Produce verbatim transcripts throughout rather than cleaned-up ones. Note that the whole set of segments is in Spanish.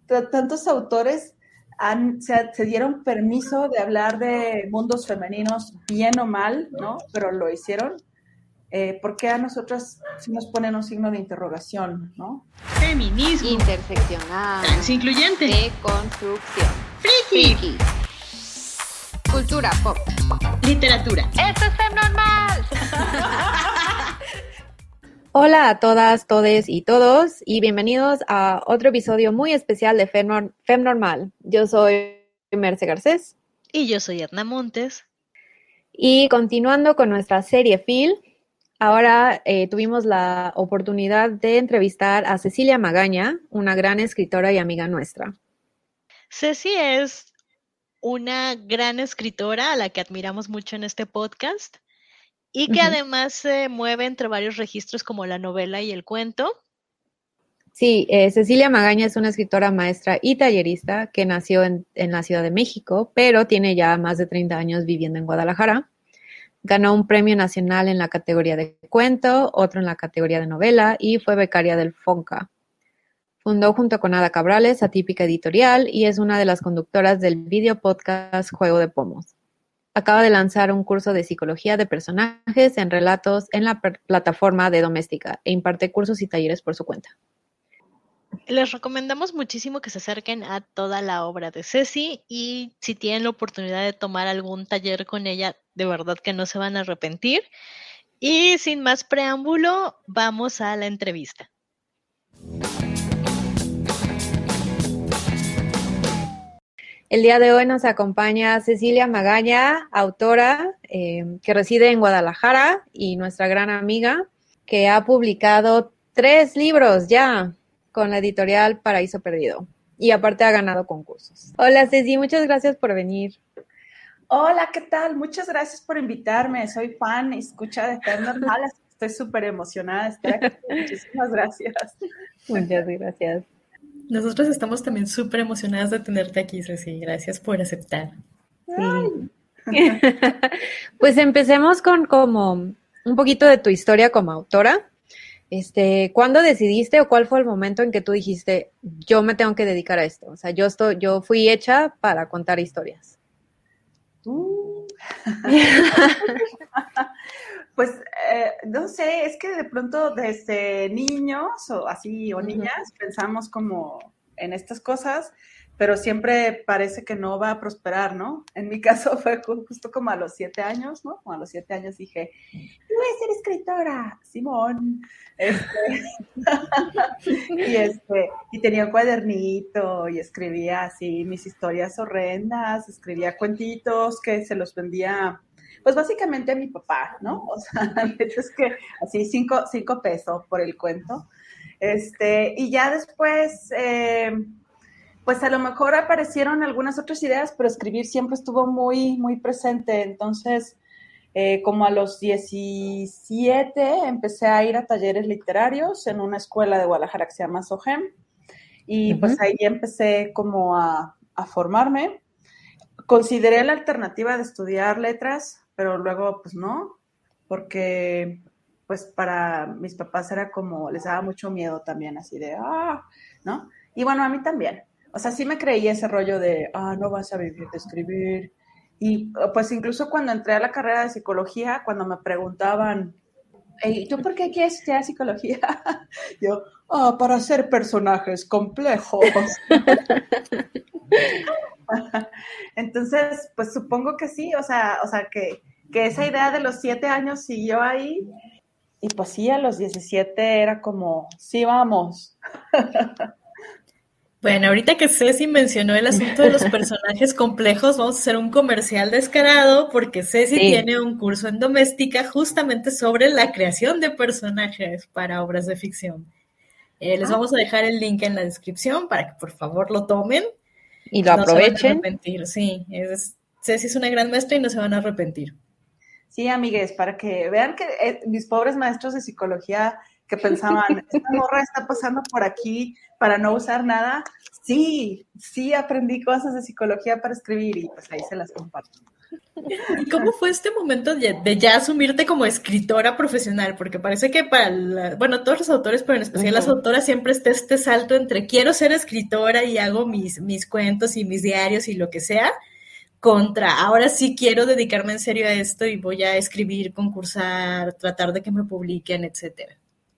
t- tantos autores han, se, se dieron permiso de hablar de mundos femeninos bien o mal, ¿no? Pero lo hicieron. Eh, ¿Por qué a nosotras sí nos ponen un signo de interrogación, ¿no? Feminismo. Interseccional. Transincluyente. Deconstrucción. Friki. Friki. Cultura pop. Literatura. ¡Esto es Femnormal! Hola a todas, todes y todos, y bienvenidos a otro episodio muy especial de Femnor- Femnormal. Yo soy Merce Garcés. Y yo soy Edna Montes. Y continuando con nuestra serie Phil, ahora eh, tuvimos la oportunidad de entrevistar a Cecilia Magaña, una gran escritora y amiga nuestra. Ceci es una gran escritora a la que admiramos mucho en este podcast y que uh-huh. además se mueve entre varios registros como la novela y el cuento. Sí, eh, Cecilia Magaña es una escritora, maestra y tallerista que nació en, en la Ciudad de México, pero tiene ya más de treinta años viviendo en Guadalajara. Ganó un premio nacional en la categoría de cuento, otro en la categoría de novela y fue becaria del FONCA. Fundó junto con Ada Cabrales Atípica Editorial y es una de las conductoras del video podcast Juego de Pomos. Acaba de lanzar un curso de psicología de personajes en relatos en la per- plataforma de Doméstica e imparte cursos y talleres por su cuenta. Les recomendamos muchísimo que se acerquen a toda la obra de Ceci y si tienen la oportunidad de tomar algún taller con ella, de verdad que no se van a arrepentir. Y sin más preámbulo, vamos a la entrevista. El día de hoy nos acompaña Cecilia Magaña, autora eh, que reside en Guadalajara y nuestra gran amiga que ha publicado tres libros ya con la editorial Paraíso Perdido y aparte ha ganado concursos. Hola Ceci, muchas gracias por venir. Hola, ¿qué tal? Muchas gracias por invitarme. Soy fan y escucha de Femnormal. Estoy súper emocionada de estar aquí. Muchísimas gracias. Muchas gracias. Nosotros estamos también súper emocionadas de tenerte aquí, Ceci. Gracias por aceptar. Sí. Pues empecemos con como un poquito de tu historia como autora. Este, ¿cuándo decidiste o cuál fue el momento en que tú dijiste, yo me tengo que dedicar a esto? O sea, yo estoy, yo fui hecha para contar historias. Uh. Pues, eh, no sé, es que de pronto desde niños o así, o niñas, uh-huh. pensamos como en estas cosas, pero siempre parece que no va a prosperar, ¿no? En mi caso fue justo como a los siete años, ¿no? Como a los siete años dije, voy a ser escritora, Simón. Este, y, este, y tenía un cuadernito y escribía así mis historias horrendas, escribía cuentitos que se los vendía, pues básicamente a mi papá, ¿no? O sea, es que así cinco, cinco pesos por el cuento. Este, y ya después, eh, pues a lo mejor aparecieron algunas otras ideas, pero escribir siempre estuvo muy, muy presente. Entonces, eh, como a los diecisiete, empecé a ir a talleres literarios en una escuela de Guadalajara que se llama SOGEM. Y uh-huh. pues ahí empecé como a, a formarme. Consideré la alternativa de estudiar letras, pero luego pues no, porque pues para mis papás era como, les daba mucho miedo también, así de, ah, ¿no? Y bueno, a mí también. O sea, sí me creí ese rollo de, ah, no vas a vivir de escribir. Y pues incluso cuando entré a la carrera de psicología, cuando me preguntaban, ¿y tú por qué quieres estudiar psicología? Yo, ah, para hacer personajes complejos. Entonces, pues supongo que sí, o sea, o sea que, que esa idea de los siete años siguió ahí. Y pues sí, a los diecisiete era como, sí, vamos. Bueno, ahorita que Ceci mencionó el asunto de los personajes complejos, vamos a hacer un comercial descarado porque Ceci sí. tiene un curso en Doméstica justamente sobre la creación de personajes para obras de ficción. Eh, les ah. vamos a dejar el link en la descripción para que por favor lo tomen. Y lo no aprovechen. Se van a arrepentir, sí. Es, Ceci es una gran maestra y no se van a arrepentir. Sí, amigues, para que vean que eh, mis pobres maestros de psicología que pensaban, esta morra está pasando por aquí para no usar nada. Sí, sí aprendí cosas de psicología para escribir y pues ahí se las comparto. ¿Y cómo fue este momento de, de ya asumirte como escritora profesional? Porque parece que para, la, bueno, todos los autores, pero en especial uh-huh. las autoras, siempre está este salto entre quiero ser escritora y hago mis, mis cuentos y mis diarios y lo que sea, contra ahora sí quiero dedicarme en serio a esto y voy a escribir, concursar, tratar de que me publiquen, etcétera.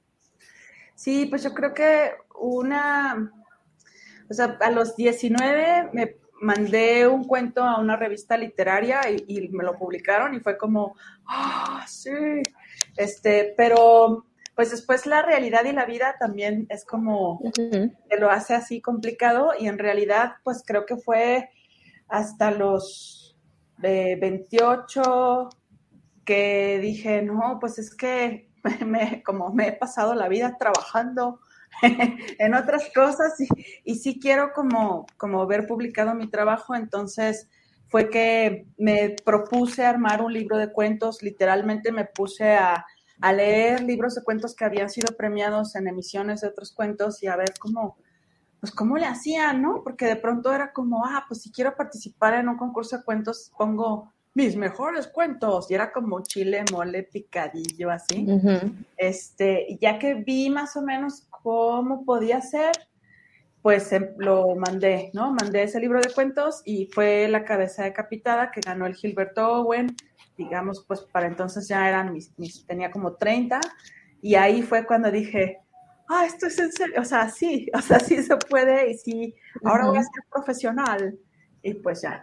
Sí, pues yo creo que una, o sea, a los diecinueve me mandé un cuento a una revista literaria y, y me lo publicaron y fue como, ah, oh, sí, este, pero pues después la realidad y la vida también es como, uh-huh. te lo hace así complicado y en realidad pues creo que fue hasta los eh, veintiocho que dije, no, pues es que me, como me he pasado la vida trabajando en otras cosas y, y sí quiero como, como ver publicado mi trabajo, entonces fue que me propuse armar un libro de cuentos, literalmente me puse a, a leer libros de cuentos que habían sido premiados en emisiones de otros cuentos y a ver cómo, pues cómo le hacían, ¿no? Porque de pronto era como, ah, pues si quiero participar en un concurso de cuentos, pongo mis mejores cuentos, y era como chile, mole, picadillo, así. Uh-huh. Este, y ya que vi más o menos cómo podía ser, pues eh, lo mandé, ¿no? Mandé ese libro de cuentos y fue La cabeza decapitada, que ganó el Gilberto Owen, digamos, pues para entonces ya eran mis, mis tenía como treinta, y ahí fue cuando dije, ah, esto es en serio, o sea, sí, o sea, sí se puede, y sí, ahora uh-huh. voy a ser profesional, y pues ya.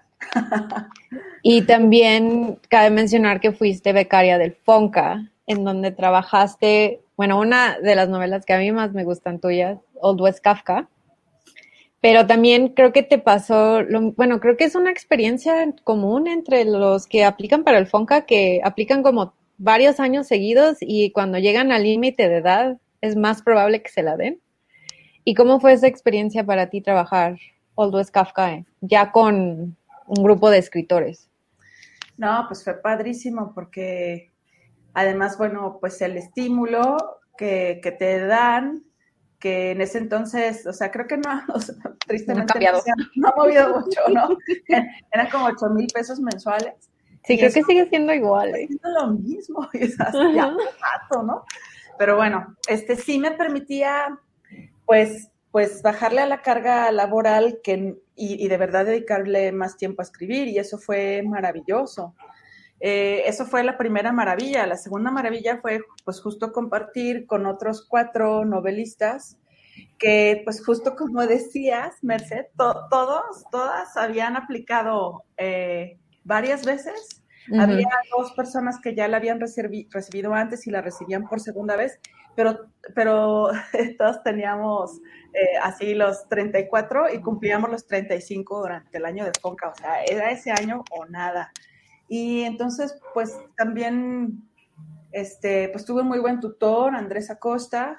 Y también cabe mencionar que fuiste becaria del FONCA, en donde trabajaste, bueno, una de las novelas que a mí más me gustan tuyas, Old West Kafka, pero también creo que te pasó, lo, bueno, creo que es una experiencia común entre los que aplican para el FONCA, que aplican como varios años seguidos y cuando llegan al límite de edad es más probable que se la den. ¿Y cómo fue esa experiencia para ti trabajar Old West Kafka eh, ya con un grupo de escritores? No, pues fue padrísimo porque además, bueno, pues el estímulo que, que te dan, que en ese entonces, o sea, creo que no, o sea, tristemente no ha, no, no ha movido mucho, ¿no? Eran como ocho mil pesos mensuales. Sí, creo que sigue siendo igual. Sigue ¿eh? siendo lo mismo, o sea, ya un rato, ¿no? Pero bueno, este sí me permitía, pues, pues bajarle a la carga laboral que, y, y de verdad dedicarle más tiempo a escribir, y eso fue maravilloso. Eh, eso fue la primera maravilla. La segunda maravilla fue pues justo compartir con otros cuatro novelistas que pues justo como decías, Merced, to- todos, todas habían aplicado eh, varias veces. Uh-huh. Había dos personas que ya la habían recibi- recibido antes y la recibían por segunda vez, pero, pero todos teníamos eh, así los treinta y cuatro y cumplíamos los treinta y cinco durante el año de FONCA, o sea, era ese año o nada. Y entonces, pues también, este, pues tuve un muy buen tutor, Andrés Acosta,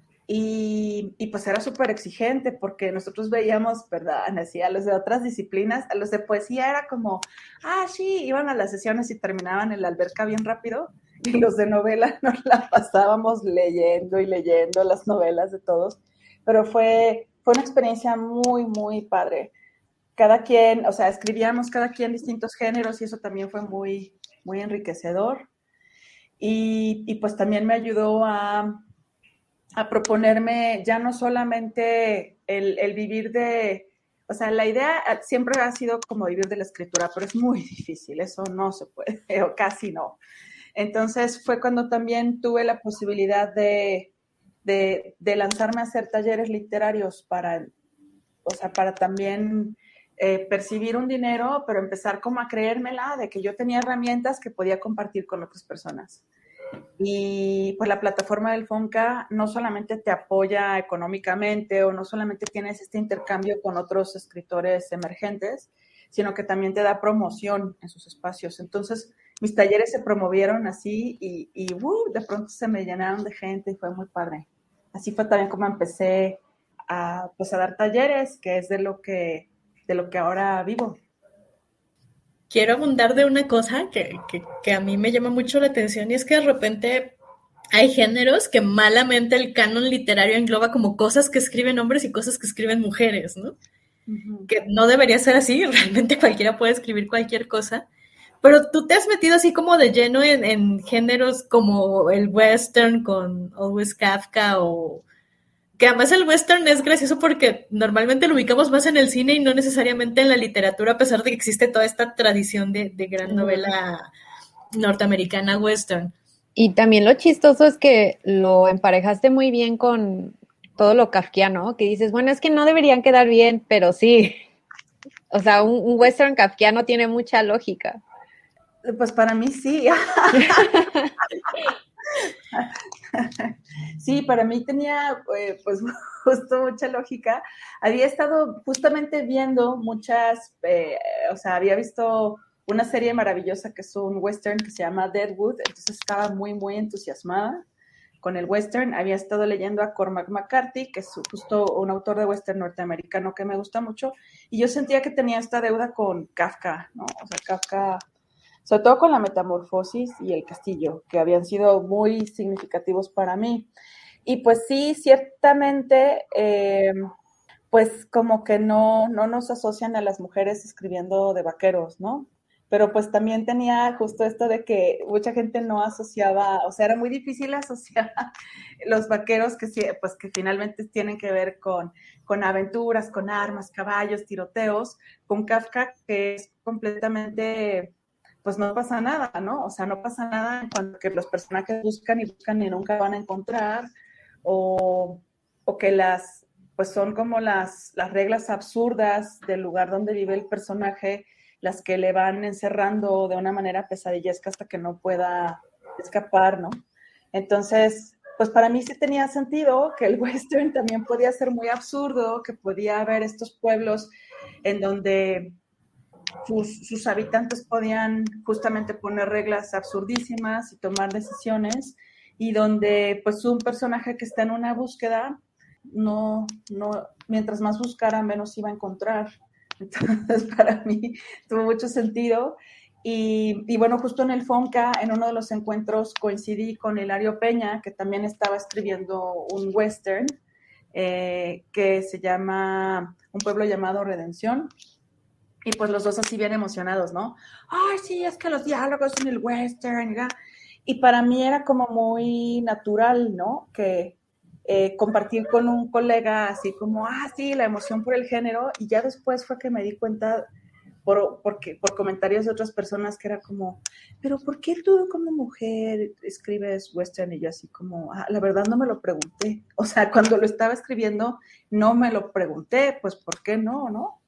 y, y pues era súper exigente porque nosotros veíamos, ¿verdad? Así a los de otras disciplinas, a los de poesía era como, ah, sí, iban a las sesiones y terminaban en la alberca bien rápido, y los de novela nos la pasábamos leyendo y leyendo las novelas de todos, pero fue, fue una experiencia muy, muy padre. Cada quien, o sea, escribíamos cada quien distintos géneros y eso también fue muy, muy enriquecedor. Y, y pues también me ayudó a, a proponerme ya no solamente el, el vivir de, o sea, la idea siempre ha sido como vivir de la escritura, pero es muy difícil, eso no se puede, o casi no. Entonces fue cuando también tuve la posibilidad de, de, de lanzarme a hacer talleres literarios para, o sea, para también... Eh, percibir un dinero, pero empezar como a creérmela de que yo tenía herramientas que podía compartir con otras personas. Y pues la plataforma del FONCA no solamente te apoya económicamente o no solamente tienes este intercambio con otros escritores emergentes, sino que también te da promoción en sus espacios. Entonces, mis talleres se promovieron así y, y uh, de pronto se me llenaron de gente y fue muy padre. Así fue también como empecé a, pues, a dar talleres, que es de lo que de lo que ahora vivo. Quiero abundar de una cosa que, que, que a mí me llama mucho la atención y es que de repente hay géneros que malamente el canon literario engloba como cosas que escriben hombres y cosas que escriben mujeres, ¿no? Uh-huh. Que no debería ser así, realmente cualquiera puede escribir cualquier cosa, Pero tú te has metido así como de lleno en, en géneros como el western con Always Kafka o... Que además el western es gracioso porque normalmente lo ubicamos más en el cine y no necesariamente en la literatura, a pesar de que existe toda esta tradición de, de gran novela norteamericana western. Y también lo chistoso es que lo emparejaste muy bien con todo lo kafkiano, que dices, bueno, es que no deberían quedar bien, pero sí. O sea, un, un western kafkiano tiene mucha lógica. Pues para mí sí. Sí, para mí tenía eh, pues justo mucha lógica. Había estado justamente viendo muchas, eh, o sea, había visto una serie maravillosa que es un western que se llama Deadwood, entonces estaba muy, muy entusiasmada con el western. Había estado leyendo a Cormac McCarthy, que es justo un autor de western norteamericano que me gusta mucho, y yo sentía que tenía esta deuda con Kafka, ¿no? O sea, Kafka... sobre todo con la Metamorfosis y El Castillo, que habían sido muy significativos para mí. Y pues sí, ciertamente, eh, pues como que no, no nos asocian a las mujeres escribiendo de vaqueros, ¿no? Pero pues también tenía justo esto de que mucha gente no asociaba, o sea, era muy difícil asociar los vaqueros que, pues, que finalmente tienen que ver con, con aventuras, con armas, caballos, tiroteos, con Kafka, que es completamente... pues no pasa nada, ¿no? O sea, no pasa nada en cuanto que los personajes buscan y buscan y nunca van a encontrar, o, o que las, pues son como las, las reglas absurdas del lugar donde vive el personaje, las que le van encerrando de una manera pesadillesca hasta que no pueda escapar, ¿no? Entonces, pues para mí sí tenía sentido que el western también podía ser muy absurdo, que podía haber estos pueblos en donde... Sus, sus habitantes podían justamente poner reglas absurdísimas y tomar decisiones, y donde pues un personaje que está en una búsqueda, no, no, mientras más buscara, menos iba a encontrar. Entonces, para mí tuvo mucho sentido. Y, y bueno, justo en el FONCA, en uno de los encuentros, coincidí con Hilario Peña, que también estaba escribiendo un western eh, que se llama Un pueblo llamado Redención. Y pues los dos así bien emocionados, ¿no? Ay, sí, es que los diálogos en el western, ¿ya? Y para mí era como muy natural, ¿no? Que eh, compartir con un colega así como, ah, sí, la emoción por el género. Y ya después fue que me di cuenta, por, porque, por comentarios de otras personas, que era como, pero ¿por qué tú como mujer escribes western? Y yo así como, ah, la verdad no me lo pregunté. O sea, cuando lo estaba escribiendo no me lo pregunté, pues ¿por qué no, no?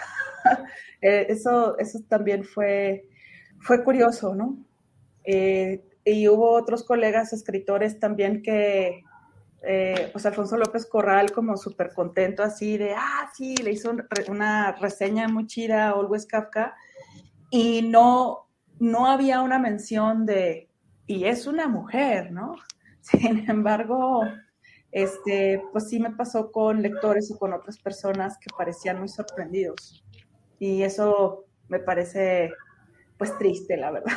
Eh, eso, eso también fue, fue curioso, ¿no? Eh, y hubo otros colegas escritores también que, eh, pues Alfonso López Corral como súper contento así de, ah, sí, le hizo una reseña muy chida a Always Kafka, y no, no había una mención de, y es una mujer, ¿no? Sin embargo, este, pues sí me pasó con lectores o con otras personas que parecían muy sorprendidos. Y eso me parece, pues, triste, la verdad.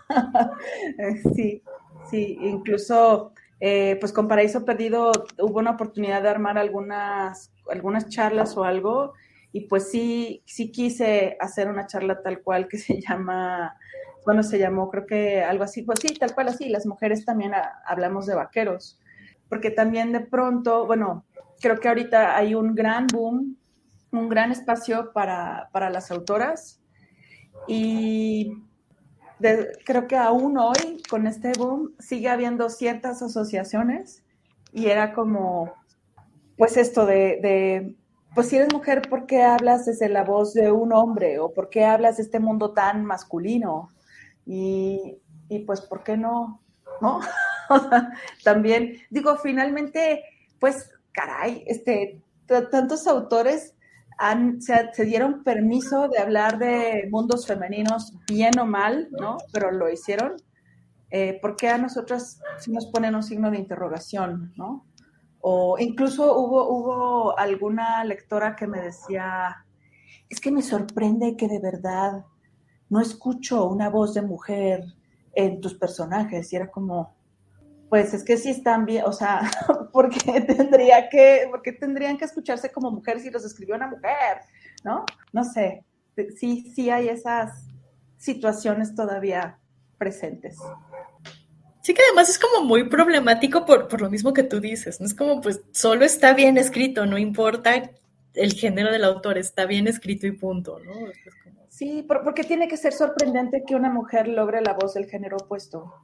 Sí, sí, incluso, eh, pues, con Paraíso Perdido hubo una oportunidad de armar algunas, algunas charlas o algo, y pues sí, sí quise hacer una charla tal cual que se llama, bueno, se llamó, creo que algo así, pues sí, tal cual así, las mujeres también a, hablamos de vaqueros, porque también de pronto, bueno, creo que ahorita hay un gran boom, un gran espacio para, para las autoras, y de, creo que aún hoy con este boom sigue habiendo ciertas asociaciones, y era como pues esto de, de pues si eres mujer, ¿por qué hablas desde la voz de un hombre? ¿O por qué hablas de este mundo tan masculino? Y, y pues ¿por qué no? ¿No? O sea, también digo, finalmente pues caray, este t- tantos autores Han, se, se dieron permiso de hablar de mundos femeninos, bien o mal, ¿no? Pero lo hicieron. Eh, ¿Por qué a nosotras sí nos ponen un signo de interrogación, ¿no? O incluso hubo, hubo alguna lectora que me decía, es que me sorprende que de verdad no escucho una voz de mujer en tus personajes. Y era como, pues es que sí están bien, o sea, ¿por qué tendría que, por qué tendrían que escucharse como mujer si los escribió una mujer? ¿No? No sé, sí, sí hay esas, situaciones todavía presentes. Sí, que además es como muy problemático por, por lo mismo que tú dices, ¿no? Es como, pues, solo está bien escrito, no importa el género del autor, está bien escrito y punto, ¿no? Es como... Sí, por, porque tiene que ser sorprendente que una mujer logre la voz del género opuesto.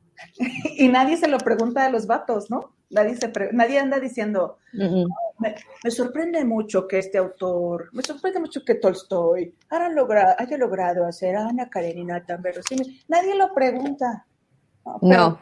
Y nadie se lo pregunta a los vatos, ¿no? Nadie, se pre- nadie anda diciendo, Uh-uh. me, me sorprende mucho que este autor, me sorprende mucho que Tolstoy haya, logra, haya logrado hacer a Ana Karenina tan verosímil. Nadie lo pregunta. No. Pero, No.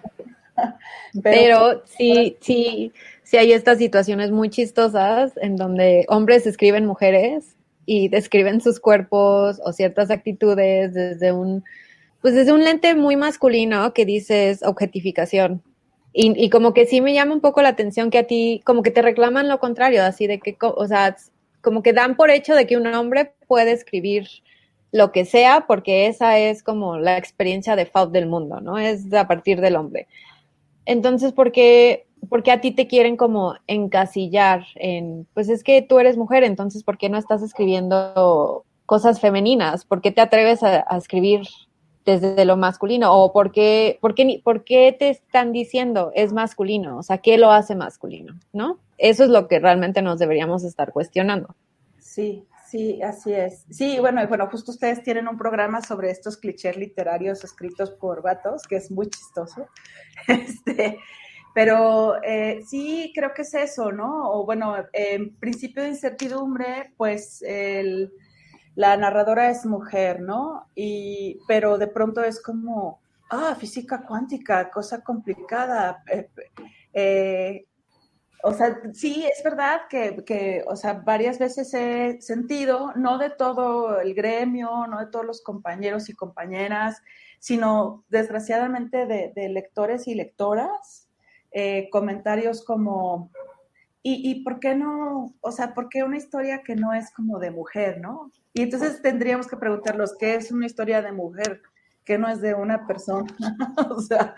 Pero sí, sí, sí hay estas situaciones muy chistosas en donde hombres escriben mujeres y describen sus cuerpos o ciertas actitudes desde un, pues desde un lente muy masculino que dices objetificación. Y, y como que sí me llama un poco la atención que a ti, como que te reclaman lo contrario, así de que, o sea, como que dan por hecho de que un hombre puede escribir lo que sea porque esa es como la experiencia default del mundo, ¿no? Es a partir del hombre. Entonces, ¿por qué, por qué a ti te quieren como encasillar en, pues es que tú eres mujer, entonces ¿por qué no estás escribiendo cosas femeninas? ¿Por qué te atreves a, a escribir desde lo masculino? ¿O por qué, por qué, por qué te están diciendo es masculino? O sea, ¿qué lo hace masculino? ¿No? Eso es lo que realmente nos deberíamos estar cuestionando. Sí, sí, así es. Sí, bueno, y bueno, justo ustedes tienen un programa sobre estos clichés literarios escritos por vatos, que es muy chistoso. Este, pero eh, sí, creo que es eso, ¿no? O bueno, en principio de incertidumbre, pues el, la narradora es mujer, ¿no? Y, pero de pronto es como, ah, física cuántica, cosa complicada. Eh, eh, O sea, sí, es verdad que, que, o sea, varias veces he sentido, no de todo el gremio, no de todos los compañeros y compañeras, sino desgraciadamente de, de lectores y lectoras, eh, comentarios como, ¿y, ¿y por qué no? O sea, ¿por qué una historia que no es como de mujer, no? Y entonces tendríamos que preguntarlos, ¿qué es una historia de mujer? Que no es de una persona. O sea,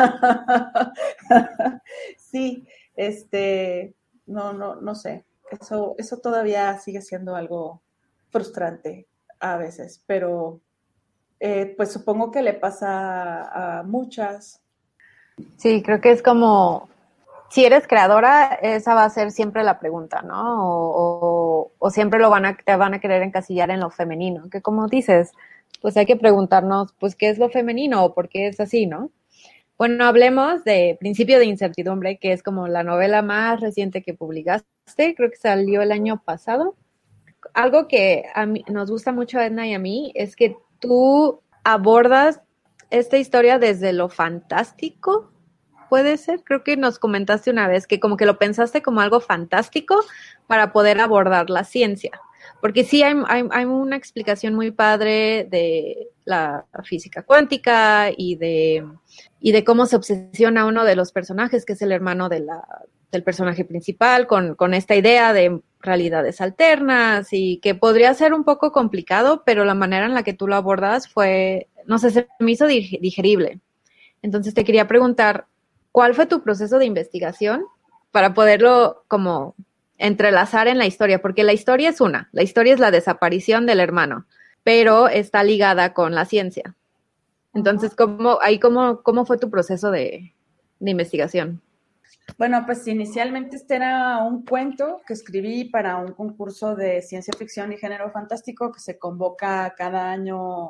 sí. Este, no, no, no sé, eso, eso todavía sigue siendo algo frustrante a veces, pero eh, pues supongo que le pasa a muchas. Sí, creo que es como, si eres creadora, esa va a ser siempre la pregunta, ¿no? O, o, o siempre lo van a, te van a querer encasillar en lo femenino, que como dices, pues hay que preguntarnos, pues, ¿qué es lo femenino o por qué es así, no? Bueno, hablemos de Principio de Incertidumbre, que es como la novela más reciente que publicaste, creo que salió el año pasado. Algo que a mí, nos gusta mucho a Edna y a mí es que tú abordas esta historia desde lo fantástico, puede ser, creo que nos comentaste una vez que como que lo pensaste como algo fantástico para poder abordar la ciencia. Porque sí hay, hay, hay una explicación muy padre de la física cuántica y de, y de cómo se obsesiona uno de los personajes, que es el hermano de la, del personaje principal, con, con esta idea de realidades alternas y que podría ser un poco complicado, pero la manera en la que tú lo abordas fue, no sé, se me hizo digerible. Entonces te quería preguntar, ¿cuál fue tu proceso de investigación para poderlo como entrelazar en la historia? Porque la historia es una, la historia es la desaparición del hermano, pero está ligada con la ciencia. Entonces, ¿cómo, ahí cómo, cómo fue tu proceso de, de investigación? Bueno, pues inicialmente este era un cuento que escribí para un concurso de ciencia ficción y género fantástico que se convoca cada año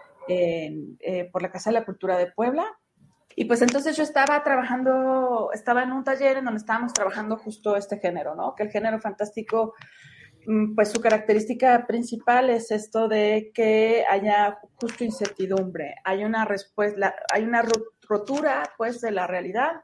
en, eh, por la Casa de la Cultura de Puebla. Y pues entonces yo estaba trabajando, estaba en un taller en donde estábamos trabajando justo este género, ¿no? Que el género fantástico, pues su característica principal es esto de que haya justo incertidumbre, hay una respuesta, hay una rotura, pues, de la realidad.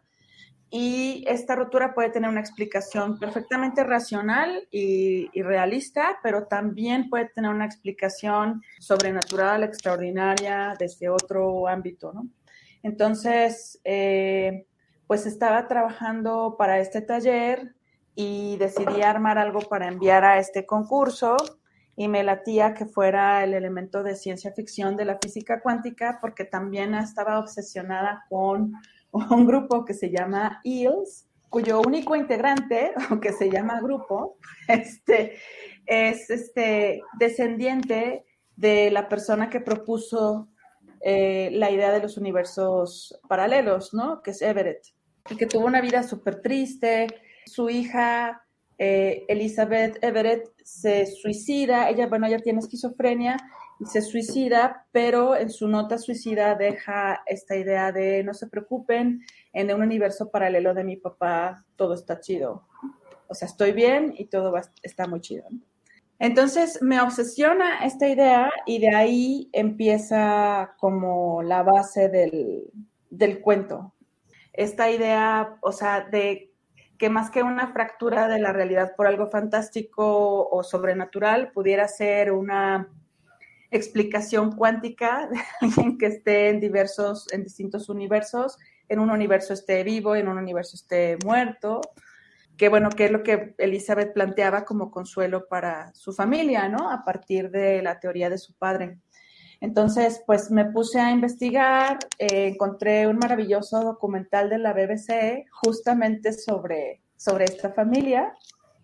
Y esta rotura puede tener una explicación perfectamente racional y, y realista, pero también puede tener una explicación sobrenatural, extraordinaria, desde otro ámbito, ¿no? Entonces, eh, pues estaba trabajando para este taller y decidí armar algo para enviar a este concurso y me latía que fuera el elemento de ciencia ficción de la física cuántica porque también estaba obsesionada con un grupo que se llama E E L S, cuyo único integrante, aunque se llama grupo, este, es este descendiente de la persona que propuso eh, la idea de los universos paralelos, ¿no? Que es Everett, y que tuvo una vida súper triste. Su hija, eh, Elizabeth Everett, se suicida. Ella, bueno, ella tiene esquizofrenia y se suicida, pero en su nota suicida deja esta idea de no se preocupen, en un universo paralelo de mi papá todo está chido. O sea, estoy bien y todo va, está muy chido, ¿no? Entonces me obsesiona esta idea y de ahí empieza como la base del, del cuento. Esta idea, o sea, de que más que una fractura de la realidad por algo fantástico o sobrenatural, pudiera ser una explicación cuántica de alguien que esté en diversos, en distintos universos, en un universo esté vivo, en un universo esté muerto, que bueno, que es lo que Elizabeth planteaba como consuelo para su familia, ¿no? A partir de la teoría de su padre. Entonces, pues me puse a investigar, eh, encontré un maravilloso documental de la B B C justamente sobre, sobre esta familia.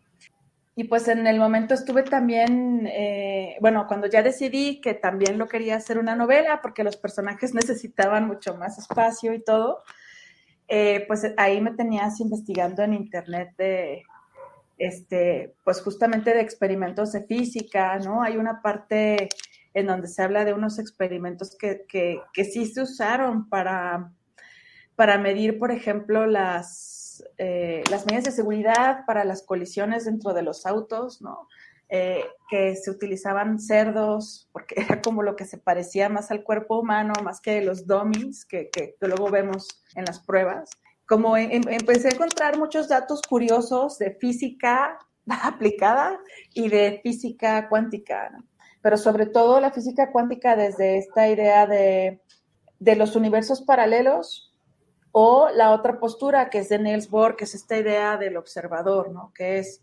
Y pues en el momento estuve también, eh, bueno, cuando ya decidí que también lo quería hacer una novela, porque los personajes necesitaban mucho más espacio y todo, eh, pues ahí me tenías investigando en internet de, este, pues justamente de experimentos de física, ¿no? Hay una parte en donde se habla de unos experimentos que, que, que sí se usaron para, para medir, por ejemplo, las, eh, las medidas de seguridad para las colisiones dentro de los autos, ¿no? Eh, que se utilizaban cerdos, porque era como lo que se parecía más al cuerpo humano, más que los dummies que, que, que luego vemos en las pruebas. Como en, en, empecé a encontrar muchos datos curiosos de física aplicada y de física cuántica, ¿no? Pero sobre todo la física cuántica desde esta idea de, de los universos paralelos, o la otra postura que es de Niels Bohr, que es esta idea del observador, ¿no? Que es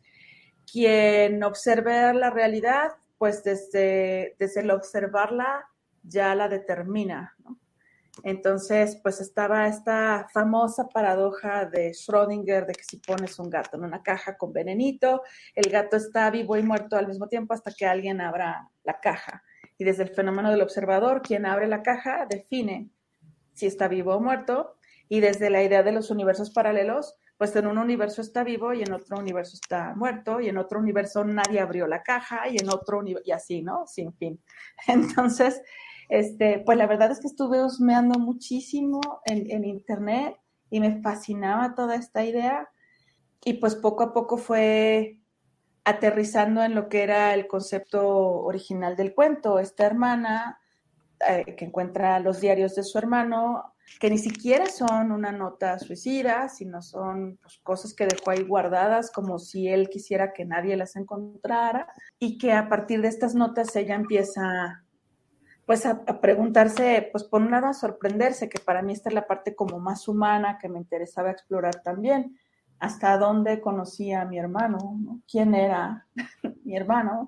quien observa la realidad, pues desde, desde el observarla ya la determina, ¿no? Entonces, pues estaba esta famosa paradoja de Schrödinger de que si pones un gato en una caja con venenito, el gato está vivo y muerto al mismo tiempo hasta que alguien abra la caja. Y desde el fenómeno del observador, quien abre la caja define si está vivo o muerto. Y desde la idea de los universos paralelos, pues en un universo está vivo y en otro universo está muerto, y en otro universo nadie abrió la caja, y en otro universo, y así, ¿no? Sin fin. Entonces, este, pues la verdad es que estuve husmeando muchísimo en, en internet y me fascinaba toda esta idea, y pues poco a poco fue aterrizando en lo que era el concepto original del cuento. Esta hermana eh, que encuentra los diarios de su hermano, que ni siquiera son una nota suicida, sino son pues, cosas que dejó ahí guardadas como si él quisiera que nadie las encontrara, y que a partir de estas notas ella empieza pues a, a preguntarse, pues por un lado a sorprenderse, que para mí esta es la parte como más humana que me interesaba explorar también, hasta dónde conocía a mi hermano, ¿no? ¿Quién era mi hermano?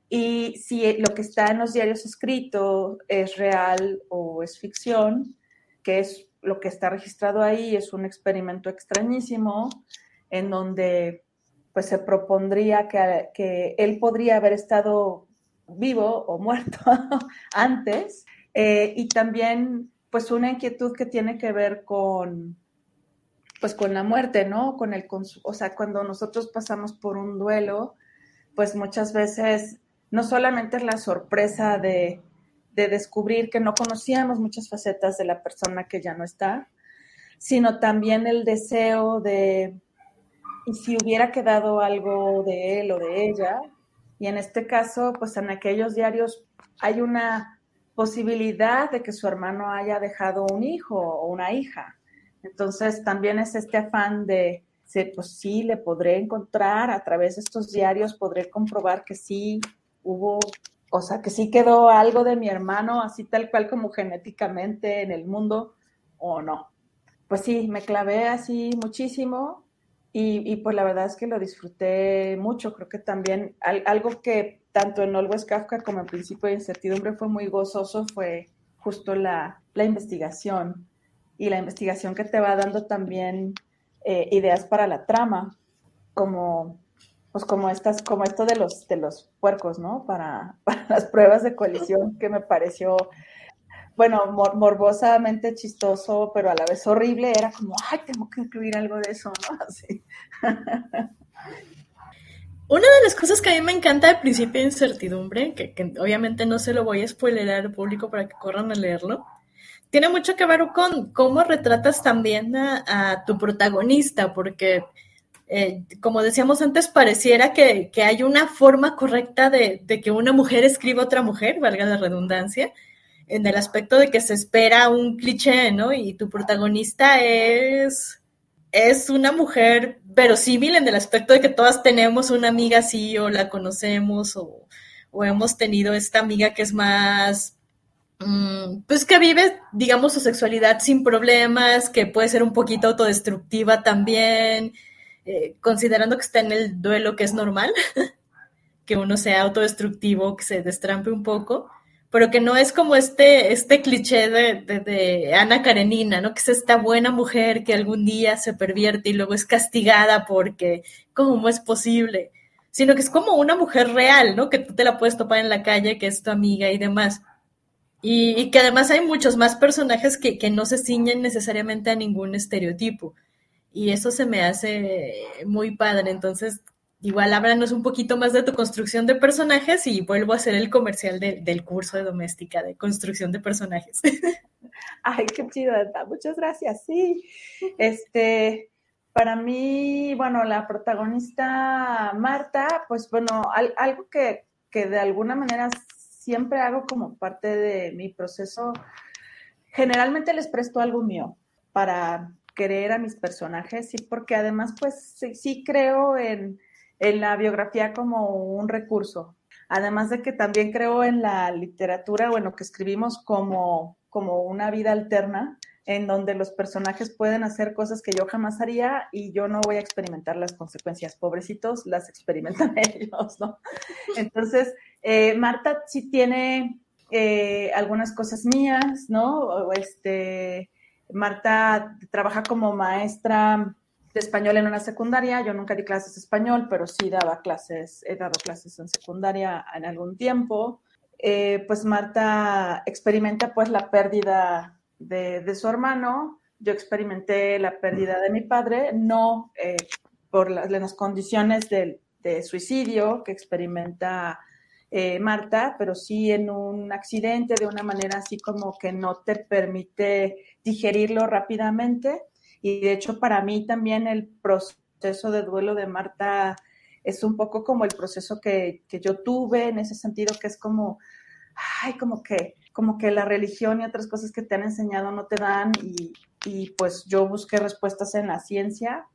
Y si lo que está en los diarios escrito es real o es ficción, que es lo que está registrado ahí, es un experimento extrañísimo en donde pues se propondría que, que él podría haber estado vivo o muerto antes, eh, y también pues una inquietud que tiene que ver con pues con la muerte, ¿no? Con el cons- o sea, cuando nosotros pasamos por un duelo, pues muchas veces no solamente es la sorpresa de de descubrir que no conocíamos muchas facetas de la persona que ya no está, sino también el deseo de, y si hubiera quedado algo de él o de ella, y en este caso, pues en aquellos diarios hay una posibilidad de que su hermano haya dejado un hijo o una hija. Entonces también es este afán de, pues sí, le podré encontrar a través de estos diarios, podré comprobar que sí hubo, o sea, que sí quedó algo de mi hermano, así tal cual como genéticamente en el mundo, o no. Pues sí, me clavé así muchísimo y, y pues la verdad es que lo disfruté mucho. Creo que también al, algo que tanto en Always Kafka como en Principio de Incertidumbre fue muy gozoso fue justo la, la investigación, y la investigación que te va dando también eh, ideas para la trama, como... pues como estas, como esto de los, de los puercos, ¿no? Para, para las pruebas de colisión, que me pareció bueno, mor- morbosamente chistoso, pero a la vez horrible, era como, ay, tengo que incluir algo de eso, ¿no? Así. Una de las cosas que a mí me encanta de Principio de Incertidumbre, que, que obviamente no se lo voy a spoilerar al público para que corran a leerlo, tiene mucho que ver con cómo retratas también a, a tu protagonista, porque, eh, como decíamos antes, pareciera que, que hay una forma correcta de, de que una mujer escriba a otra mujer, valga la redundancia, en el aspecto de que se espera un cliché, ¿no? Y tu protagonista es... es una mujer verosímil en el aspecto de que todas tenemos una amiga así o la conocemos o, o hemos tenido esta amiga que es más, mmm, pues que vive, digamos, su sexualidad sin problemas, que puede ser un poquito autodestructiva también, eh, considerando que está en el duelo, que es normal, que uno sea autodestructivo, que se destrampe un poco, pero que no es como este, este cliché de, de, de Ana Karenina, ¿no? Que es esta buena mujer que algún día se pervierte y luego es castigada porque, ¿cómo es posible? Sino que es como una mujer real, ¿no? Que tú te la puedes topar en la calle, que es tu amiga y demás. Y, y que además hay muchos más personajes que, que no se ciñen necesariamente a ningún estereotipo. Y eso se me hace muy padre. Entonces, igual háblanos un poquito más de tu construcción de personajes y vuelvo a hacer el comercial de, del curso de doméstica de construcción de personajes. Ay, qué chido, muchas gracias. Sí, este, para mí, bueno, la protagonista Marta, pues bueno, al, algo que, que de alguna manera siempre hago como parte de mi proceso, generalmente les presto algo mío para querer a mis personajes, sí, porque además, pues sí, sí creo en en la biografía como un recurso. Además de que también creo en la literatura o en lo que escribimos como, como una vida alterna, en donde los personajes pueden hacer cosas que yo jamás haría y yo no voy a experimentar las consecuencias. Pobrecitos, las experimentan ellos, ¿no? Entonces, eh, Marta sí tiene eh, algunas cosas mías, ¿no? Este, Marta trabaja como maestra de español en una secundaria. Yo nunca di clases de español, pero sí daba clases, he dado clases en secundaria en algún tiempo. Eh, pues Marta experimenta pues la pérdida de, de su hermano. Yo experimenté la pérdida de mi padre, no eh, por las, las condiciones de, de suicidio que experimenta eh, Marta, pero sí en un accidente de una manera así como que no te permite digerirlo rápidamente. Y de hecho, para mí también el proceso de duelo de Marta es un poco como el proceso que, que yo tuve, en ese sentido que es como, ay, como que, como que la religión y otras cosas que te han enseñado no te dan y, y pues yo busqué respuestas en la ciencia.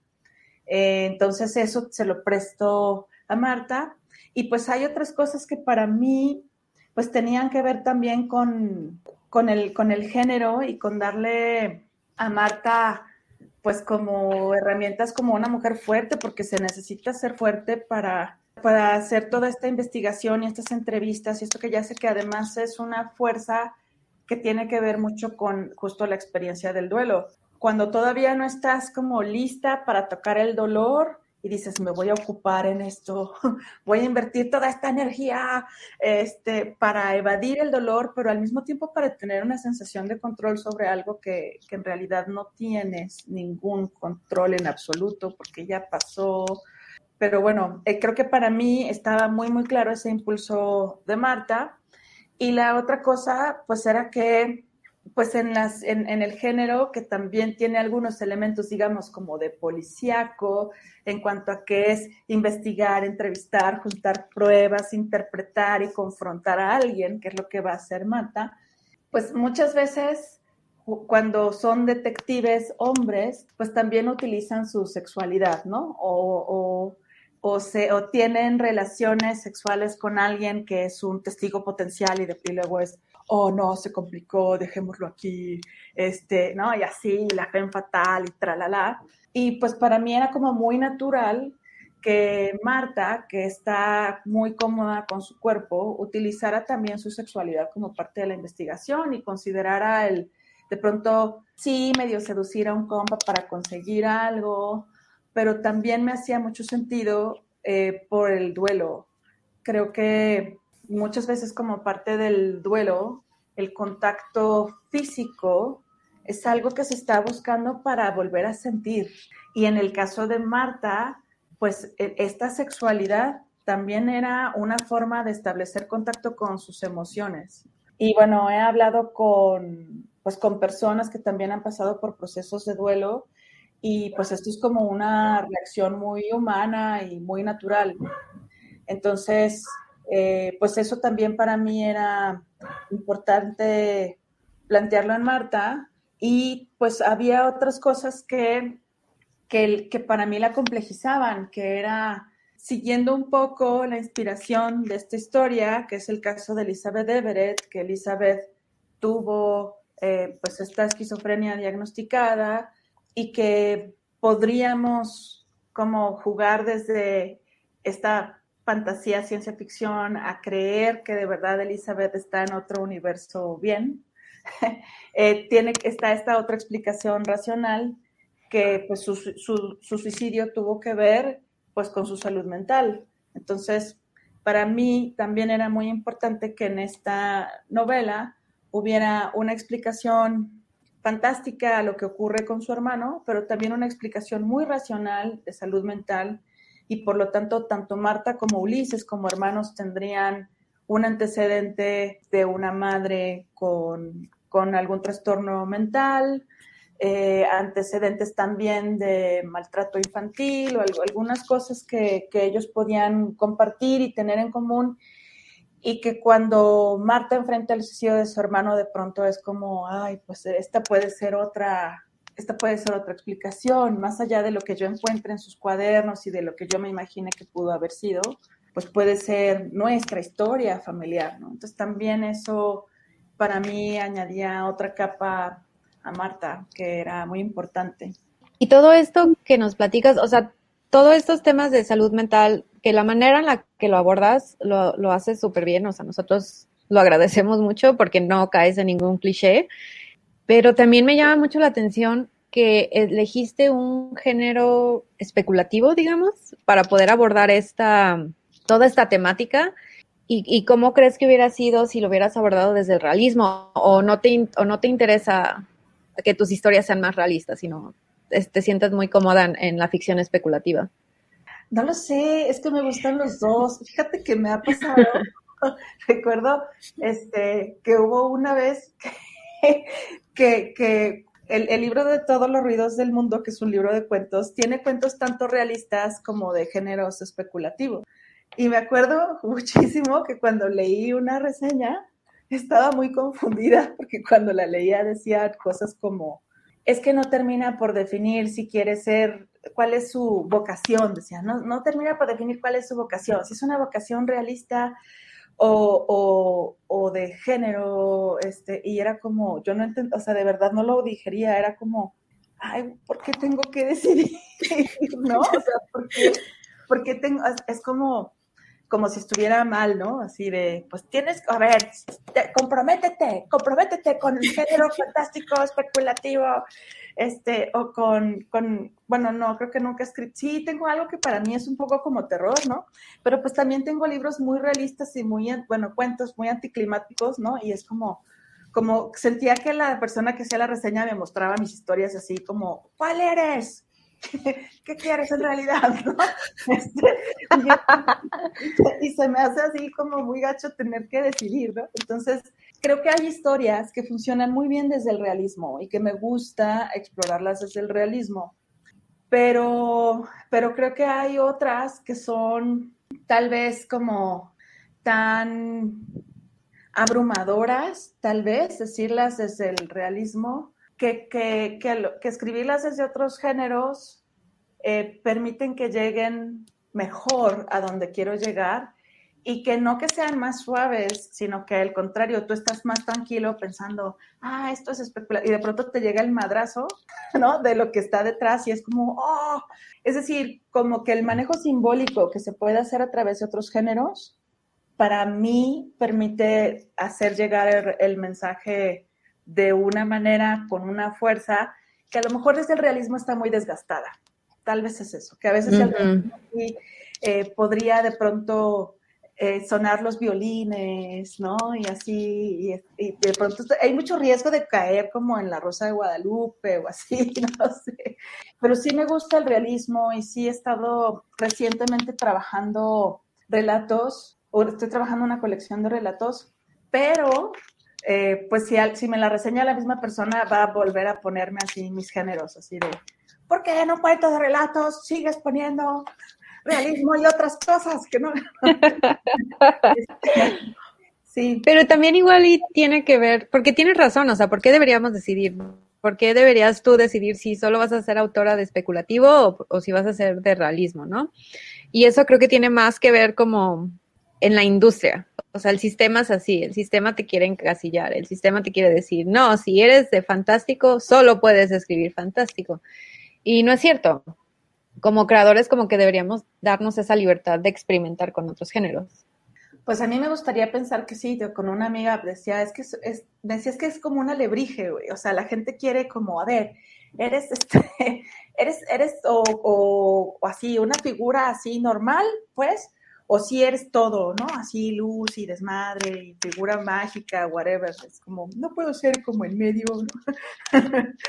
Eh, entonces eso se lo presto a Marta. Y pues hay otras cosas que para mí pues tenían que ver también con, con, el, con el género y con darle a Marta pues como herramientas como una mujer fuerte, porque se necesita ser fuerte para, para hacer toda esta investigación y estas entrevistas y esto que ya sé que además es una fuerza que tiene que ver mucho con justo la experiencia del duelo. Cuando todavía no estás como lista para tocar el dolor y dices, me voy a ocupar en esto, voy a invertir toda esta energía este, para evadir el dolor, pero al mismo tiempo para tener una sensación de control sobre algo que, que en realidad no tienes ningún control en absoluto porque ya pasó. Pero bueno, eh, creo que para mí estaba muy, muy claro ese impulso de Marta. Y la otra cosa, pues era que pues en, las, en, en el género que también tiene algunos elementos, digamos, como de policíaco, en cuanto a que es investigar, entrevistar, juntar pruebas, interpretar y confrontar a alguien, que es lo que va a hacer Marta, pues muchas veces cuando son detectives hombres, pues también utilizan su sexualidad, ¿no? O, o, o, se, o tienen relaciones sexuales con alguien que es un testigo potencial y, de, y luego es oh, no, se complicó, dejémoslo aquí, este, ¿no? Y así, la femme fatal y tralala. Y pues para mí era como muy natural que Marta, que está muy cómoda con su cuerpo, utilizara también su sexualidad como parte de la investigación y considerara el, de pronto, sí, medio seducir a un compa para conseguir algo, pero también me hacía mucho sentido eh, por el duelo. Creo que muchas veces como parte del duelo, el contacto físico es algo que se está buscando para volver a sentir. Y en el caso de Marta, pues esta sexualidad también era una forma de establecer contacto con sus emociones. Y bueno, he hablado con, pues, con personas que también han pasado por procesos de duelo y pues esto es como una reacción muy humana y muy natural. Entonces, eh, pues eso también para mí era importante plantearlo en Marta. Y pues había otras cosas que, que, que para mí la complejizaban, que era siguiendo un poco la inspiración de esta historia, que es el caso de Elizabeth Everett, que Elizabeth tuvo eh, pues esta esquizofrenia diagnosticada y que podríamos como jugar desde esta fantasía, ciencia ficción, a creer que de verdad Elizabeth está en otro universo bien. Eh, tiene, está esta otra explicación racional que pues su, su, su suicidio tuvo que ver pues con su salud mental. Entonces, para mí también era muy importante que en esta novela hubiera una explicación fantástica a lo que ocurre con su hermano, pero también una explicación muy racional de salud mental y por lo tanto tanto Marta como Ulises como hermanos tendrían un antecedente de una madre con, con algún trastorno mental, eh, antecedentes también de maltrato infantil o algo, algunas cosas que, que ellos podían compartir y tener en común, y que cuando Marta enfrenta el suicidio de su hermano de pronto es como, ay, pues esta puede ser otra, esta puede ser otra explicación, más allá de lo que yo encuentre en sus cuadernos y de lo que yo me imagine que pudo haber sido, pues puede ser nuestra historia familiar, ¿no? Entonces también eso para mí añadía otra capa a Marta, que era muy importante. Y todo esto que nos platicas, o sea, todos estos temas de salud mental, que la manera en la que lo abordas lo, lo haces súper bien, o sea, nosotros lo agradecemos mucho porque no caes en ningún cliché, pero también me llama mucho la atención que elegiste un género especulativo, digamos, para poder abordar esta... toda esta temática, y, y cómo crees que hubiera sido si lo hubieras abordado desde el realismo, o no te, o no te interesa que tus historias sean más realistas, sino te sientes muy cómoda en, en la ficción especulativa. No lo sé, es que me gustan los dos. Fíjate que me ha pasado, recuerdo este, que hubo una vez que, que, que el, el libro de Todos los ruidos del mundo, que es un libro de cuentos, tiene cuentos tanto realistas como de géneros especulativos. Y me acuerdo muchísimo que cuando leí una reseña estaba muy confundida porque cuando la leía decía cosas como, es que no termina por definir si quiere ser, cuál es su vocación, decía, no, no termina por definir cuál es su vocación, si es una vocación realista o, o, o de género, este, y era como, yo no entendía, o sea, de verdad no lo digería, era como, ay, ¿por qué tengo que decidir? ¿No? O sea, ¿por qué, por qué tengo, es, es como... como si estuviera mal, ¿no? Así de, pues tienes, a ver, te, comprométete, comprométete con el género fantástico, especulativo, este, o con, con, bueno, no, creo que nunca he escrito, sí, tengo algo que para mí es un poco como terror, ¿no? Pero pues también tengo libros muy realistas y muy, bueno, cuentos muy anticlimáticos, ¿no? Y es como, como sentía que la persona que hacía la reseña me mostraba mis historias así como, ¿cuál eres? ¿Qué quieres en realidad? ¿No? Este, y, yo, y se me hace así como muy gacho tener que decidir, ¿no? Entonces, creo que hay historias que funcionan muy bien desde el realismo y que me gusta explorarlas desde el realismo, pero, pero creo que hay otras que son tal vez como tan abrumadoras, tal vez, decirlas desde el realismo, Que, que, que, que escribirlas desde otros géneros eh, permiten que lleguen mejor a donde quiero llegar y que no que sean más suaves, sino que al contrario, tú estás más tranquilo pensando, ah, esto es especulativo, y de pronto te llega el madrazo, ¿no? De lo que está detrás y es como, oh, es decir, como que el manejo simbólico que se puede hacer a través de otros géneros, para mí permite hacer llegar el, el mensaje de una manera, con una fuerza, que a lo mejor desde el realismo está muy desgastada. Tal vez es eso, que a veces uh-huh. el realismo sí, eh, podría de pronto eh, sonar los violines, ¿no? Y así, y, y de pronto hay mucho riesgo de caer como en La Rosa de Guadalupe o así, no sé. Pero sí me gusta el realismo y sí he estado recientemente trabajando relatos, o estoy trabajando una colección de relatos, pero eh, pues si, si me la reseña la misma persona va a volver a ponerme así mis géneros, así de, ¿por qué no cuentos de relatos? Sigues poniendo realismo y otras cosas que no. Sí. Pero también igual y tiene que ver, porque tienes razón, o sea, ¿por qué deberíamos decidir? ¿Por qué deberías tú decidir si solo vas a ser autora de especulativo o, o si vas a ser de realismo, ¿no? Y eso creo que tiene más que ver como en la industria. O sea, el sistema es así, el sistema te quiere encasillar, el sistema te quiere decir, no, si eres de fantástico, solo puedes escribir fantástico. Y no es cierto. Como creadores, como que deberíamos darnos esa libertad de experimentar con otros géneros. Pues a mí me gustaría pensar que sí, yo con una amiga decía, es que es, es, decía, es que es como un alebrije, güey. O sea, la gente quiere como, a ver, eres, este, eres, eres o, o, o así, una figura así normal, pues, o si eres todo, ¿no? Así luz y desmadre y figura mágica, whatever. Es como, no puedo ser como en medio, ¿no?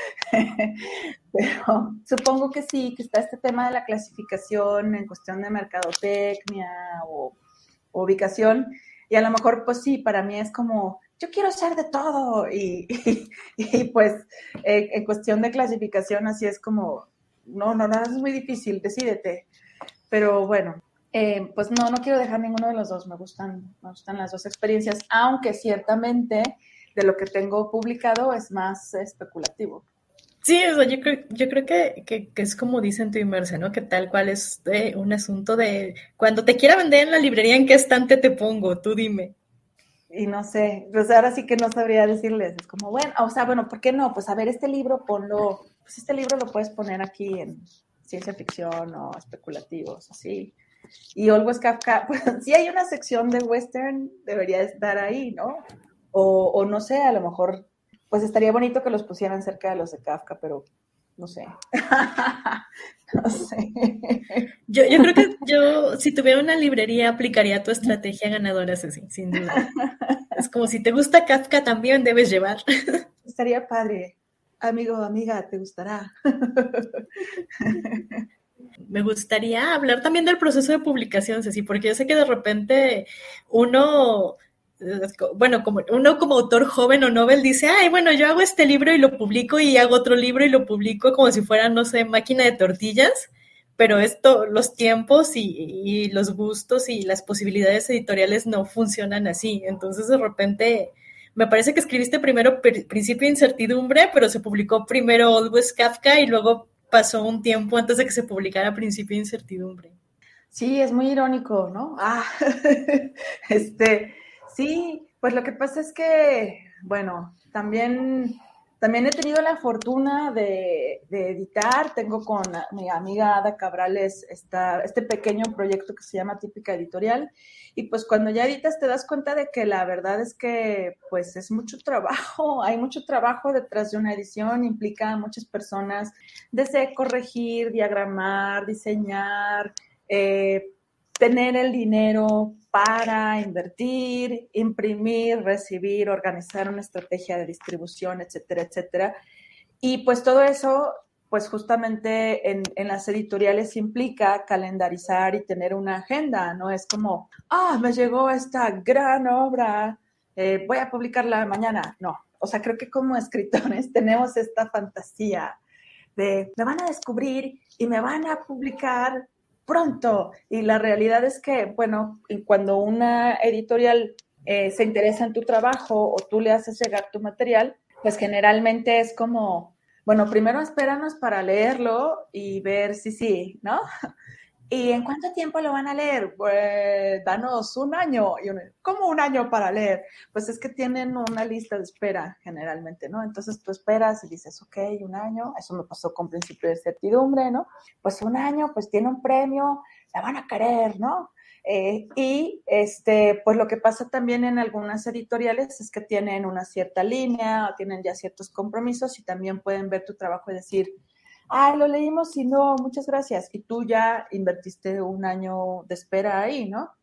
Pero supongo que sí, que está este tema de la clasificación en cuestión de mercadotecnia o, o ubicación, y a lo mejor, pues sí, para mí es como, yo quiero ser de todo, y, y, y pues eh, en cuestión de clasificación así es como, no, no, no, es muy difícil, decídete. Pero bueno, eh, pues no, no quiero dejar ninguno de los dos, me gustan, me gustan las dos experiencias, aunque ciertamente de lo que tengo publicado es más especulativo. Sí, o sea, yo creo, yo creo que, que, que es como dice en tu inmersa, ¿no? Que tal cual es de un asunto de cuando te quiera vender en la librería, ¿en qué estante te pongo? Tú dime. Y no sé, pues ahora sí que no sabría decirles, es como, bueno, o sea, bueno, ¿por qué no? Pues a ver, este libro ponlo, pues este libro lo puedes poner aquí en ciencia ficción o especulativos, así. Y Always Kafka, pues sí hay una sección de western, debería estar ahí, ¿no? O, o no sé, a lo mejor, pues estaría bonito que los pusieran cerca de los de Kafka, pero no sé. No sé. Yo, yo creo que yo, si tuviera una librería, aplicaría tu estrategia ganadora, Ceci, sin duda. Es como si te gusta Kafka, también debes llevar. Estaría padre. Amigo, amiga, ¿te gustará? Me gustaría hablar también del proceso de publicación, Ceci, porque yo sé que de repente uno, bueno, como uno como autor joven o novel dice, ay, bueno, yo hago este libro y lo publico y hago otro libro y lo publico como si fuera, no sé, máquina de tortillas, pero esto, los tiempos y, y los gustos y las posibilidades editoriales no funcionan así. Entonces, de repente, me parece que escribiste primero Principio de Incertidumbre, pero se publicó primero Always Kafka y luego pasó un tiempo antes de que se publicara Principio de Incertidumbre. Sí, es muy irónico, ¿no? Ah, este, sí, pues lo que pasa es que, bueno, también, también he tenido la fortuna de, de editar, tengo con mi amiga Ada Cabrales esta, este pequeño proyecto que se llama Típica Editorial, y pues cuando ya editas te das cuenta de que la verdad es que pues es mucho trabajo, hay mucho trabajo detrás de una edición, implica a muchas personas desde corregir, diagramar, diseñar, eh, tener el dinero para invertir, imprimir, recibir, organizar una estrategia de distribución, etcétera, etcétera. Y pues todo eso, pues justamente en, en las editoriales implica calendarizar y tener una agenda, no es como, ah, me llegó esta gran obra, eh, voy a publicarla mañana. No, o sea, creo que como escritores tenemos esta fantasía de me van a descubrir y me van a publicar pronto. Y la realidad es que, bueno, cuando una editorial eh, se interesa en tu trabajo o tú le haces llegar tu material, pues generalmente es como, bueno, primero espéranos para leerlo y ver si sí, ¿no? ¿Y en cuánto tiempo lo van a leer? Pues danos un año. Y uno, ¿cómo un año para leer? Pues es que tienen una lista de espera generalmente, ¿no? Entonces tú esperas y dices, ok, un año. Eso me pasó con Principio de Certidumbre, ¿no? Pues un año, pues tiene un premio, la van a querer, ¿no? Eh, y este, pues lo que pasa también en algunas editoriales es que tienen una cierta línea o tienen ya ciertos compromisos y también pueden ver tu trabajo y decir, ah, lo leímos y no, muchas gracias. Y tú ya invertiste un año de espera ahí, ¿no?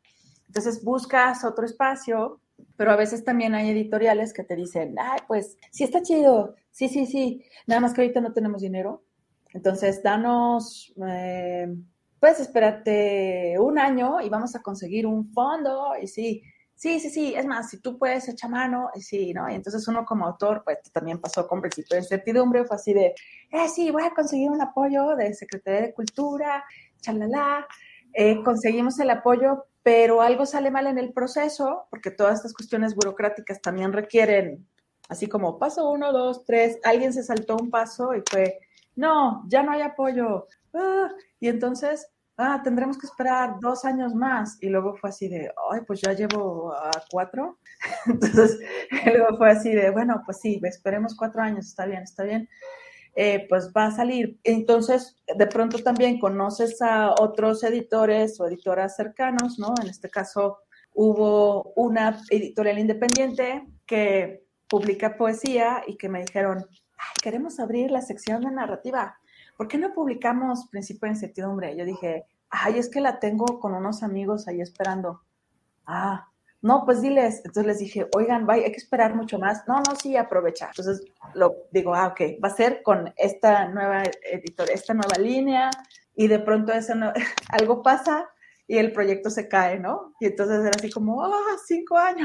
Entonces buscas otro espacio, pero a veces también hay editoriales que te dicen, ay, pues sí está chido, sí, sí, sí, nada más que ahorita no tenemos dinero. Entonces, danos, eh, puedes esperarte un año y vamos a conseguir un fondo y sí, sí, sí, sí, es más, si tú puedes echar mano, y sí, ¿no? Y entonces uno como autor, pues también pasó con Principio de Incertidumbre, fue así de, eh, sí, voy a conseguir un apoyo de Secretaría de Cultura, chalala, eh, conseguimos el apoyo, pero algo sale mal en el proceso, porque todas estas cuestiones burocráticas también requieren, así como paso uno, dos, tres, alguien se saltó un paso y fue, no, ya no hay apoyo. Ah, y entonces, ah, tendremos que esperar dos años más. Y luego fue así de, ay, pues ya llevo uh, cuatro. Entonces, luego fue así de, bueno, pues sí, esperemos cuatro años, está bien, está bien. Eh, pues va a salir. Entonces, de pronto también conoces a otros editores o editoras cercanos, ¿no? En este caso, hubo una editorial independiente que publica poesía y que me dijeron, ay, queremos abrir la sección de narrativa. ¿Por qué no publicamos Principio de Incertidumbre? Yo dije, ay, es que la tengo con unos amigos ahí esperando. Ah, no, pues diles. Entonces les dije, oigan, vaya, hay que esperar mucho más. No, no, sí, aprovecha. Entonces lo digo, ah, ok, va a ser con esta nueva editor, esta nueva línea, y de pronto eso no, algo pasa y el proyecto se cae, ¿no? Y entonces era así como, ah, cinco años.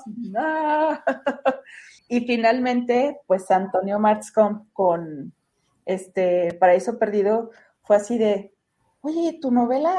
No. Y finalmente, pues Antonio Martz con, con este Paraíso Perdido fue así de, oye, tu novela,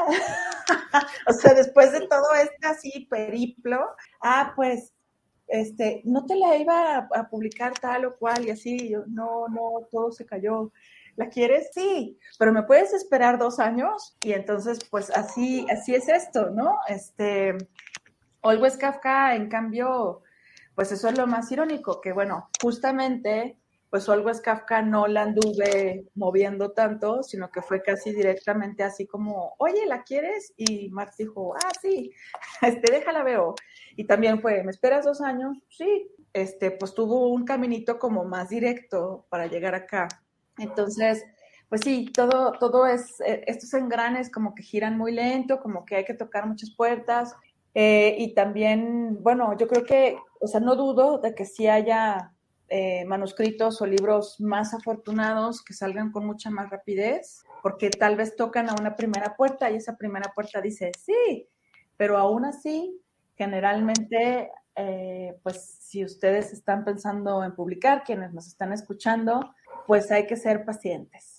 o sea, después de todo este así periplo, ah, pues, este, no te la iba a, a publicar tal o cual y así, yo, no, no, todo se cayó. ¿La quieres? Sí, pero ¿me puedes esperar dos años? Y entonces, pues así, así es esto, ¿no? Este, Always Kafka, en cambio, pues eso es lo más irónico, que bueno, justamente, pues Always Kafka no la anduve moviendo tanto, sino que fue casi directamente así como, oye, ¿la quieres? Y Marx dijo, ah, sí, este, déjala veo. Y también fue, ¿me esperas dos años? Sí, este, pues tuvo un caminito como más directo para llegar acá. Entonces, pues sí, todo, todo es, estos engranes como que giran muy lento, como que hay que tocar muchas puertas. Eh, y también, bueno, yo creo que, o sea, no dudo de que sí haya eh, manuscritos o libros más afortunados que salgan con mucha más rapidez, porque tal vez tocan a una primera puerta y esa primera puerta dice, sí, pero aún así, generalmente, eh, pues si ustedes están pensando en publicar, quienes nos están escuchando, pues hay que ser pacientes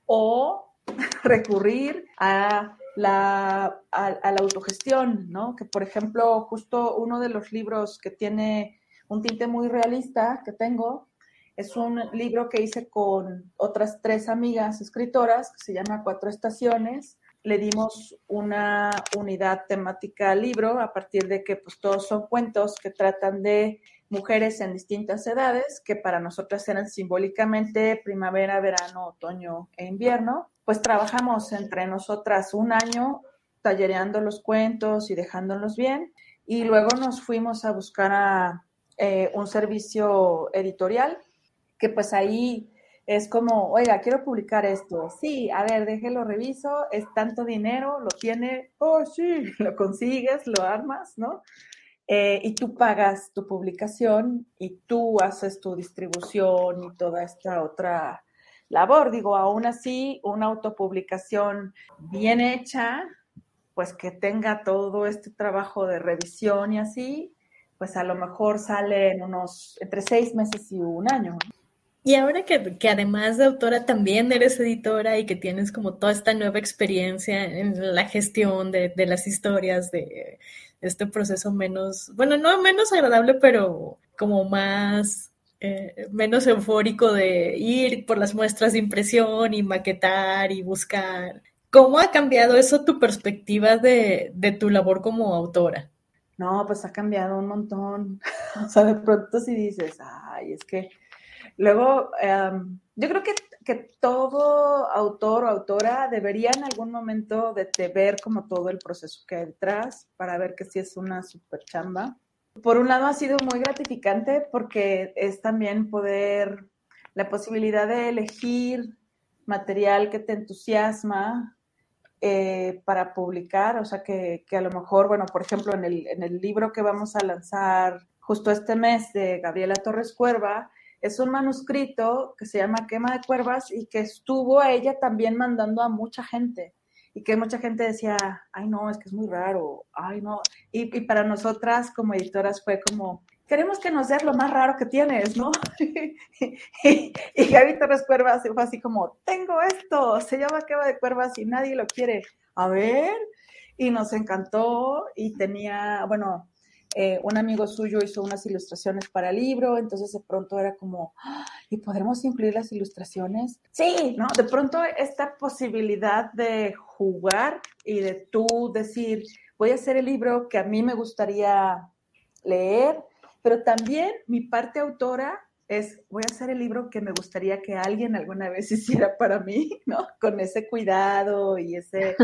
o recurrir a la, a, a la autogestión, ¿no? Que, por ejemplo, justo uno de los libros que tiene un tinte muy realista que tengo es un libro que hice con otras tres amigas escritoras que se llama Cuatro Estaciones. Le dimos una unidad temática al libro a partir de que pues todos son cuentos que tratan de mujeres en distintas edades, que para nosotras eran simbólicamente primavera, verano, otoño e invierno. Pues trabajamos entre nosotras un año tallereando los cuentos y dejándolos bien, y luego nos fuimos a buscar a eh, un servicio editorial, que pues ahí es como, oiga, quiero publicar esto. Sí, a ver, déjelo, reviso, es tanto dinero, lo tiene, oh sí, lo consigues, lo armas, ¿no? Eh, y tú pagas tu publicación y tú haces tu distribución y toda esta otra labor. Digo, aún así, una autopublicación bien hecha, pues que tenga todo este trabajo de revisión y así, pues a lo mejor sale en unos, entre seis meses y un año. Y ahora que, que además de autora también eres editora y que tienes como toda esta nueva experiencia en la gestión de, de las historias, de este proceso menos, bueno, no menos agradable, pero como más, eh, menos eufórico de ir por las muestras de impresión y maquetar y buscar. ¿Cómo ha cambiado eso tu perspectiva de, de tu labor como autora? No, pues ha cambiado un montón. O sea, de pronto si dices, ay, es que luego, um, yo creo que, que todo autor o autora debería en algún momento de, de ver como todo el proceso que hay detrás para ver que sí es una super chamba. Por un lado ha sido muy gratificante porque es también poder, la posibilidad de elegir material que te entusiasma eh, para publicar, o sea, que, que a lo mejor, bueno, por ejemplo, en el, en el libro que vamos a lanzar justo este mes de Gabriela Torres Cuerva, es un manuscrito que se llama Quema de Cuervas y que estuvo a ella también mandando a mucha gente. Y que mucha gente decía, ay no, es que es muy raro, ay no. Y, y para nosotras como editoras fue como, queremos que nos des lo más raro que tienes, ¿no? y, y Gaby Torres Cuervas fue así como, tengo esto, se llama Quema de Cuervas y nadie lo quiere. A ver, y nos encantó y tenía, bueno, eh, un amigo suyo hizo unas ilustraciones para el libro, entonces de pronto era como, ¿y podremos incluir las ilustraciones? Sí, ¿no? De pronto esta posibilidad de jugar y de tú decir, voy a hacer el libro que a mí me gustaría leer, pero también mi parte autora es, voy a hacer el libro que me gustaría que alguien alguna vez hiciera para mí, ¿no? Con ese cuidado y ese...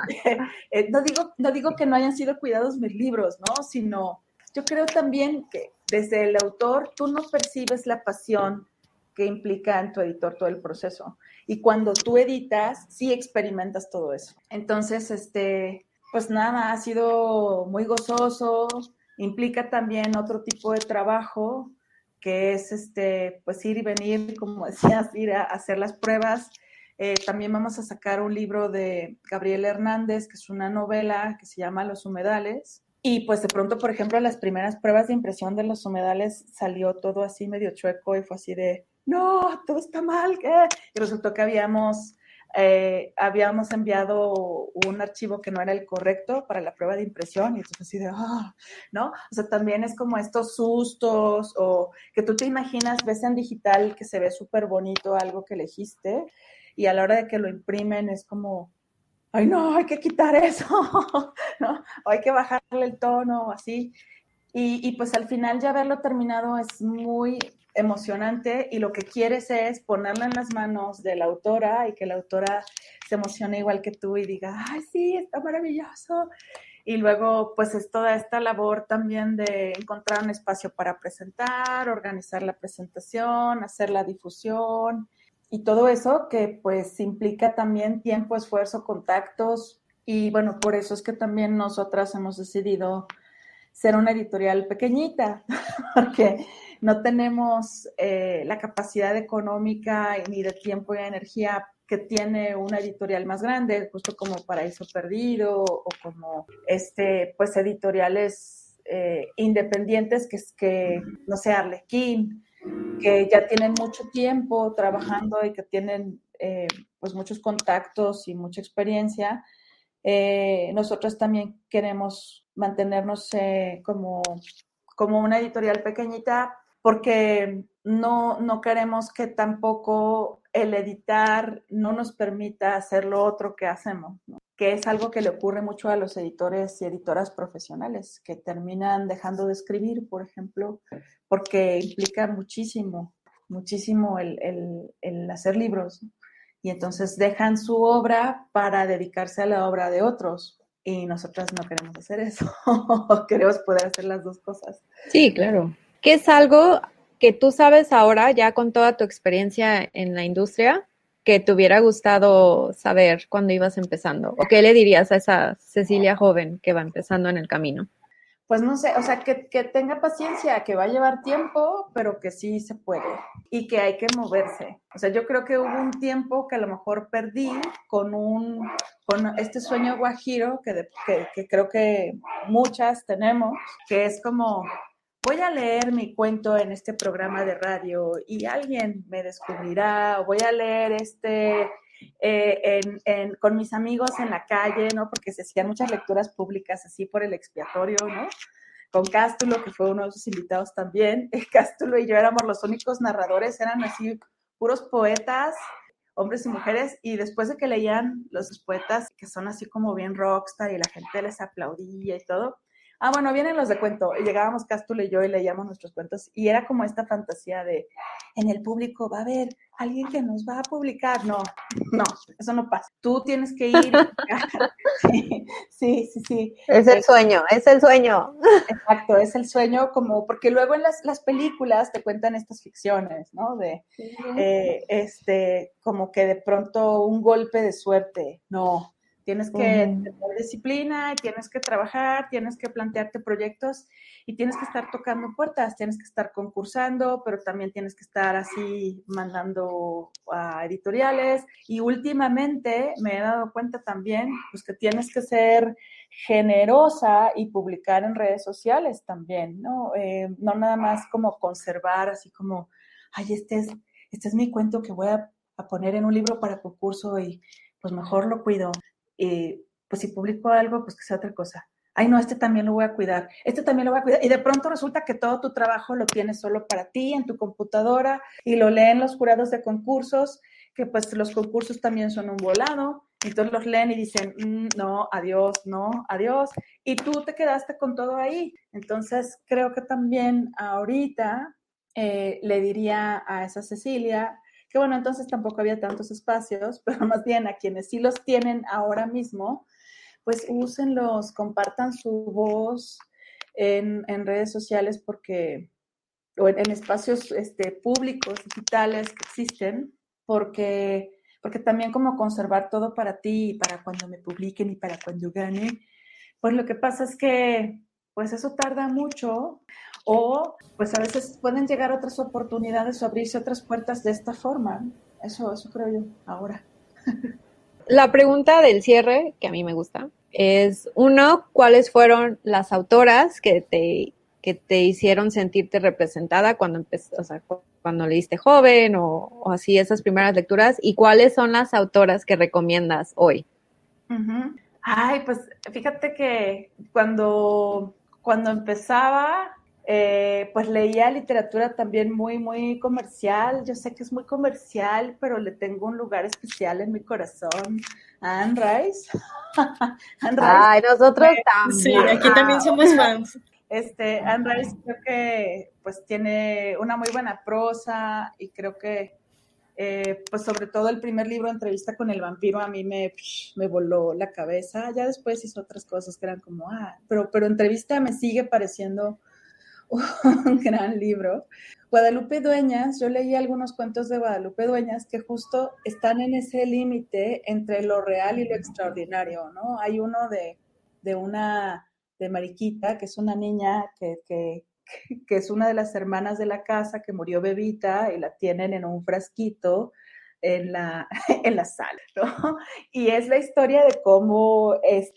eh, no, digo, no digo que no hayan sido cuidados mis libros, ¿no? Sino, yo creo también que desde el autor tú no percibes la pasión que implica en tu editor todo el proceso. Y cuando tú editas, sí experimentas todo eso. Entonces, este, pues nada, ha sido muy gozoso, implica también otro tipo de trabajo, que es este, pues ir y venir, como decías, ir a hacer las pruebas. Eh, también vamos a sacar un libro de Gabriela Hernández, que es una novela que se llama Los Humedales. Y pues de pronto, por ejemplo, las primeras pruebas de impresión de Los Humedales salió todo así medio chueco y fue así de, no, todo está mal, ¿qué? Y resultó que habíamos... Eh, habíamos enviado un archivo que no era el correcto para la prueba de impresión y entonces así de, oh, ¿no? O sea, también es como estos sustos o que tú te imaginas, ves en digital que se ve súper bonito algo que elegiste y a la hora de que lo imprimen es como, ay no, hay que quitar eso, ¿no? O hay que bajarle el tono, así. Y, y pues al final ya haberlo terminado es muy emocionante y lo que quieres es ponerlo en las manos de la autora y que la autora se emocione igual que tú y diga, ay, sí, está maravilloso. Y luego, pues es toda esta labor también de encontrar un espacio para presentar, organizar la presentación, hacer la difusión y todo eso que pues implica también tiempo, esfuerzo, contactos y bueno, por eso es que también nosotras hemos decidido ser una editorial pequeñita, porque no tenemos eh, la capacidad económica ni de tiempo y de energía que tiene una editorial más grande, justo como Paraíso Perdido o como este, pues editoriales eh, independientes que, que, no sé, Arlequín, que ya tienen mucho tiempo trabajando y que tienen eh, pues muchos contactos y mucha experiencia. Eh, nosotros también queremos mantenernos eh, como, como una editorial pequeñita porque no, no queremos que tampoco el editar no nos permita hacer lo otro que hacemos, ¿no? Que es algo que le ocurre mucho a los editores y editoras profesionales, que terminan dejando de escribir, por ejemplo, porque implica muchísimo, muchísimo el, el, el hacer libros, ¿no? Y entonces dejan su obra para dedicarse a la obra de otros. Y nosotras no queremos hacer eso. Queremos poder hacer las dos cosas. Sí, claro. ¿Qué es algo que tú sabes ahora, ya con toda tu experiencia en la industria, que te hubiera gustado saber cuando ibas empezando? ¿O qué le dirías a esa Cecilia joven que va empezando en el camino? Pues no sé, o sea, que, que tenga paciencia, que va a llevar tiempo, pero que sí se puede y que hay que moverse. O sea, yo creo que hubo un tiempo que a lo mejor perdí con un con este sueño guajiro que, de, que, que creo que muchas tenemos, que es como, voy a leer mi cuento en este programa de radio y alguien me descubrirá, o voy a leer este... Eh, en, en, con mis amigos en la calle, ¿no? Porque se hacían muchas lecturas públicas así por el expiatorio, ¿no? Con Cástulo, que fue uno de sus invitados también. Cástulo y yo éramos los únicos narradores, eran así puros poetas, hombres y mujeres, y después de que leían los poetas, que son así como bien rockstar y la gente les aplaudía y todo, ah, bueno, vienen los de cuento, y llegábamos Cástulo y yo y leíamos nuestros cuentos, y era como esta fantasía de, en el público va a haber alguien que nos va a publicar. No, no, eso no pasa. Tú tienes que ir. sí, sí, sí, sí. Es el sueño, es el sueño. Exacto, es el sueño como, porque luego en las, las películas te cuentan estas ficciones, ¿no? De, uh-huh. eh, este, como que de pronto un golpe de suerte. No, Tienes que uh-huh. tener disciplina, y tienes que trabajar, tienes que plantearte proyectos y tienes que estar tocando puertas, tienes que estar concursando, pero también tienes que estar así mandando a editoriales. Y últimamente me he dado cuenta también pues, que tienes que ser generosa y publicar en redes sociales también, ¿no? Eh, no nada más como conservar así como, ay, este es, este es mi cuento que voy a, a poner en un libro para concurso y pues mejor lo cuido. Y pues si publico algo, pues que sea otra cosa. Ay, no, este también lo voy a cuidar, este también lo voy a cuidar. Y de pronto resulta que todo tu trabajo lo tienes solo para ti, en tu computadora, y lo leen los jurados de concursos, que pues los concursos también son un volado. Entonces los leen y dicen, mm, no, adiós, no, adiós. Y tú te quedaste con todo ahí. Entonces creo que también ahorita eh, le diría a esa Cecilia, que bueno, entonces tampoco había tantos espacios, pero más bien a quienes sí los tienen ahora mismo, pues úsenlos, compartan su voz en, en redes sociales porque, o en, en espacios este, públicos, digitales que existen, porque, porque también como conservar todo para ti y para cuando me publiquen y para cuando gane, pues lo que pasa es que pues eso tarda mucho o pues a veces pueden llegar otras oportunidades o abrirse otras puertas de esta forma. Eso, eso creo yo ahora. La pregunta del cierre, que a mí me gusta, es uno, ¿cuáles fueron las autoras que te, que te hicieron sentirte representada cuando empezó, o sea, cuando leíste joven o, o así esas primeras lecturas? ¿Y cuáles son las autoras que recomiendas hoy? Uh-huh. Ay, pues fíjate que cuando, cuando empezaba, eh, pues leía literatura también muy, muy comercial. Yo sé que es muy comercial, pero le tengo un lugar especial en mi corazón a Anne Rice. Anne Rice. Ay, nosotros también. Sí, aquí también somos fans. Este, Anne Rice creo que pues tiene una muy buena prosa y creo que Eh, pues sobre todo el primer libro, Entrevista con el vampiro, a mí me, me voló la cabeza. Ya después hizo otras cosas que eran como, ah, pero, pero Entrevista me sigue pareciendo un gran libro. Guadalupe Dueñas, yo leí algunos cuentos de Guadalupe Dueñas que justo están en ese límite entre lo real y lo extraordinario, ¿no? Hay uno de, de una, de Mariquita, que es una niña que, que que es una de las hermanas de la casa que murió bebita y la tienen en un frasquito en la, en la sala, ¿no? Y es la historia de cómo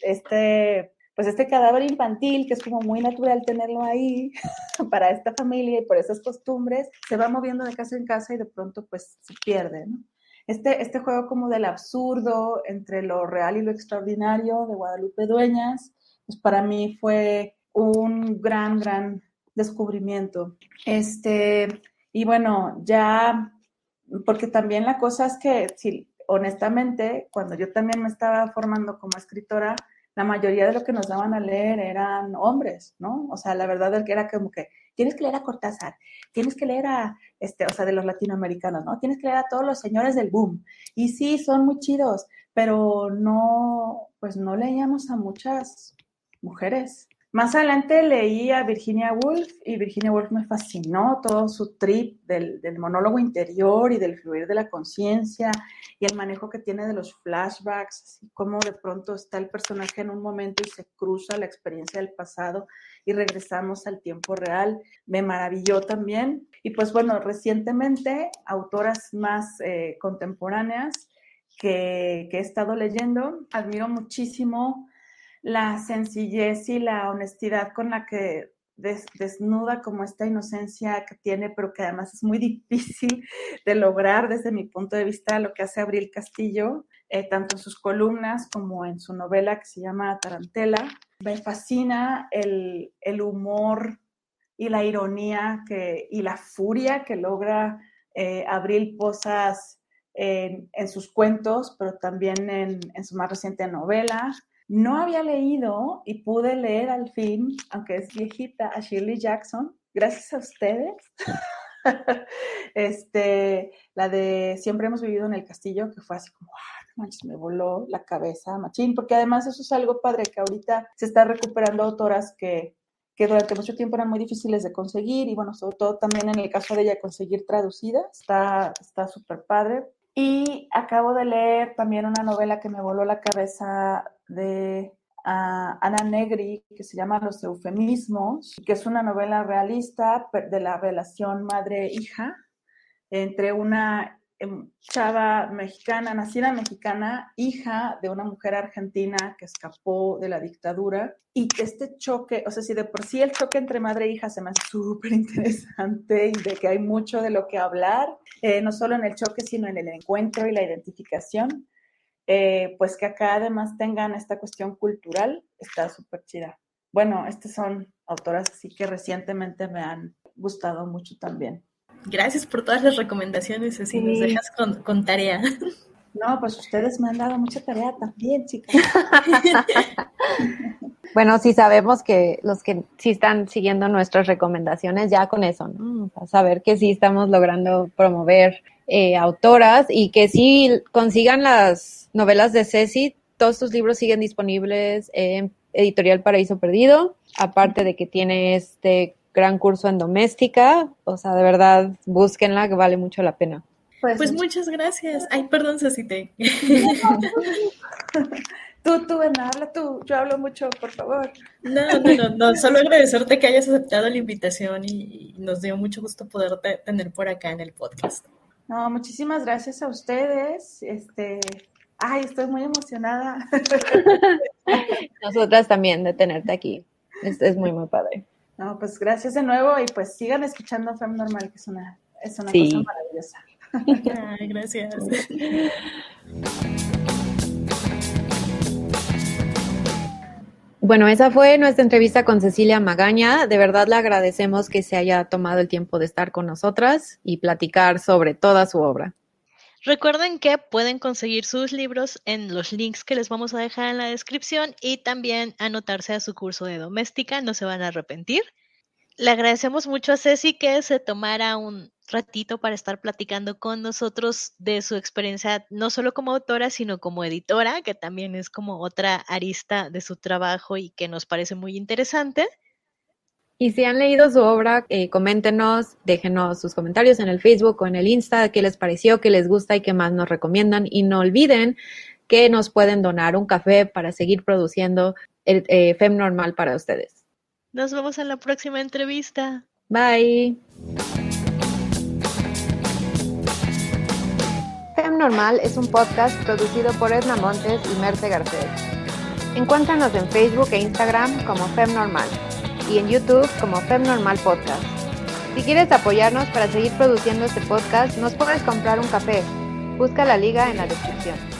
este, pues este cadáver infantil, que es como muy natural tenerlo ahí para esta familia y por esas costumbres, se va moviendo de casa en casa y de pronto pues se pierde, ¿no? Este, este juego como del absurdo entre lo real y lo extraordinario de Guadalupe Dueñas, pues para mí fue un gran, gran descubrimiento. Este, y bueno, ya, porque también la cosa es que, sí, honestamente, cuando yo también me estaba formando como escritora, la mayoría de lo que nos daban a leer eran hombres, ¿no? O sea, la verdad es que era como que tienes que leer a Cortázar, tienes que leer a, este, o sea, de los latinoamericanos, ¿no? Tienes que leer a todos los señores del boom. Y sí, son muy chidos, pero no, pues no leíamos a muchas mujeres. Más adelante leí a Virginia Woolf y Virginia Woolf me fascinó todo su trip del, del monólogo interior y del fluir de la conciencia y el manejo que tiene de los flashbacks, así como de pronto está el personaje en un momento y se cruza la experiencia del pasado y regresamos al tiempo real. Me maravilló también. Y pues bueno, recientemente autoras más eh, contemporáneas que, que he estado leyendo, admiro muchísimo la sencillez y la honestidad con la que des, desnuda como esta inocencia que tiene, pero que además es muy difícil de lograr desde mi punto de vista, lo que hace Abril Castillo, eh, tanto en sus columnas como en su novela que se llama Tarantela. Me fascina el, el humor y la ironía que, y la furia que logra eh, Abril Posas en, en sus cuentos, pero también en, en su más reciente novela. No había leído y pude leer al fin, aunque es viejita, a Shirley Jackson, gracias a ustedes. este, la de Siempre hemos vivido en el castillo, que fue así como, ah, manches, me voló la cabeza, machín, porque además eso es algo padre, que ahorita se está recuperando autoras que, que durante mucho tiempo eran muy difíciles de conseguir, y bueno, sobre todo también en el caso de ella conseguir traducidas, está está súper padre. Y acabo de leer también una novela que me voló la cabeza de uh, Ana Negri, que se llama Los eufemismos, que es una novela realista de la relación madre-hija entre una chava mexicana, nacida mexicana, hija de una mujer argentina que escapó de la dictadura, y este choque, o sea, si de por sí el choque entre madre e hija se me hace súper interesante y de que hay mucho de lo que hablar, eh, no solo en el choque, sino en el encuentro y la identificación, eh, pues que acá además tengan esta cuestión cultural, está súper chida. Bueno, estas son autoras así que recientemente me han gustado mucho también. Gracias por todas las recomendaciones, así sí. Nos dejas con, con tarea. No, pues ustedes me han dado mucha tarea también, chicas. Bueno, sí sabemos que los que sí están siguiendo nuestras recomendaciones, ya con eso, ¿no? O sea, saber que sí estamos logrando promover eh, autoras y que sí consigan las novelas de Ceci. Todos tus libros siguen disponibles en Editorial Paraíso Perdido, aparte de que tiene este gran curso en doméstica, o sea, de verdad, búsquenla, que vale mucho la pena. Pues, pues muchas gracias. Ay, perdón, Cecite. Tú, tú, Ana, habla tú. Yo hablo mucho, por favor. No, no, no, no. Solo agradecerte que hayas aceptado la invitación y, y nos dio mucho gusto poderte tener por acá en el podcast. No, muchísimas gracias a ustedes. Este, ay, estoy muy emocionada. Nosotras también de tenerte aquí. Es, es muy, muy padre. No, pues gracias de nuevo y pues sigan escuchando Fem Normal, que es una, es una sí. cosa maravillosa. Ay, gracias. Bueno, esa fue nuestra entrevista con Cecilia Magaña. De verdad le agradecemos que se haya tomado el tiempo de estar con nosotras y platicar sobre toda su obra. Recuerden que pueden conseguir sus libros en los links que les vamos a dejar en la descripción y también anotarse a su curso de doméstica, no se van a arrepentir. Le agradecemos mucho a Ceci que se tomara un ratito para estar platicando con nosotros de su experiencia, no solo como autora, sino como editora, que también es como otra arista de su trabajo y que nos parece muy interesante. Y si han leído su obra, eh, coméntenos, déjenos sus comentarios en el Facebook o en el Insta, qué les pareció, qué les gusta y qué más nos recomiendan. Y no olviden que nos pueden donar un café para seguir produciendo el eh, Fem Normal para ustedes. Nos vemos en la próxima entrevista. Bye. Fem Normal es un podcast producido por Edna Montes y Merce Garcés. Encuéntranos en Facebook e Instagram como Fem Normal y en YouTube como Fem Normal Podcast. Si quieres apoyarnos para seguir produciendo este podcast, nos puedes comprar un café. Busca la liga en la descripción.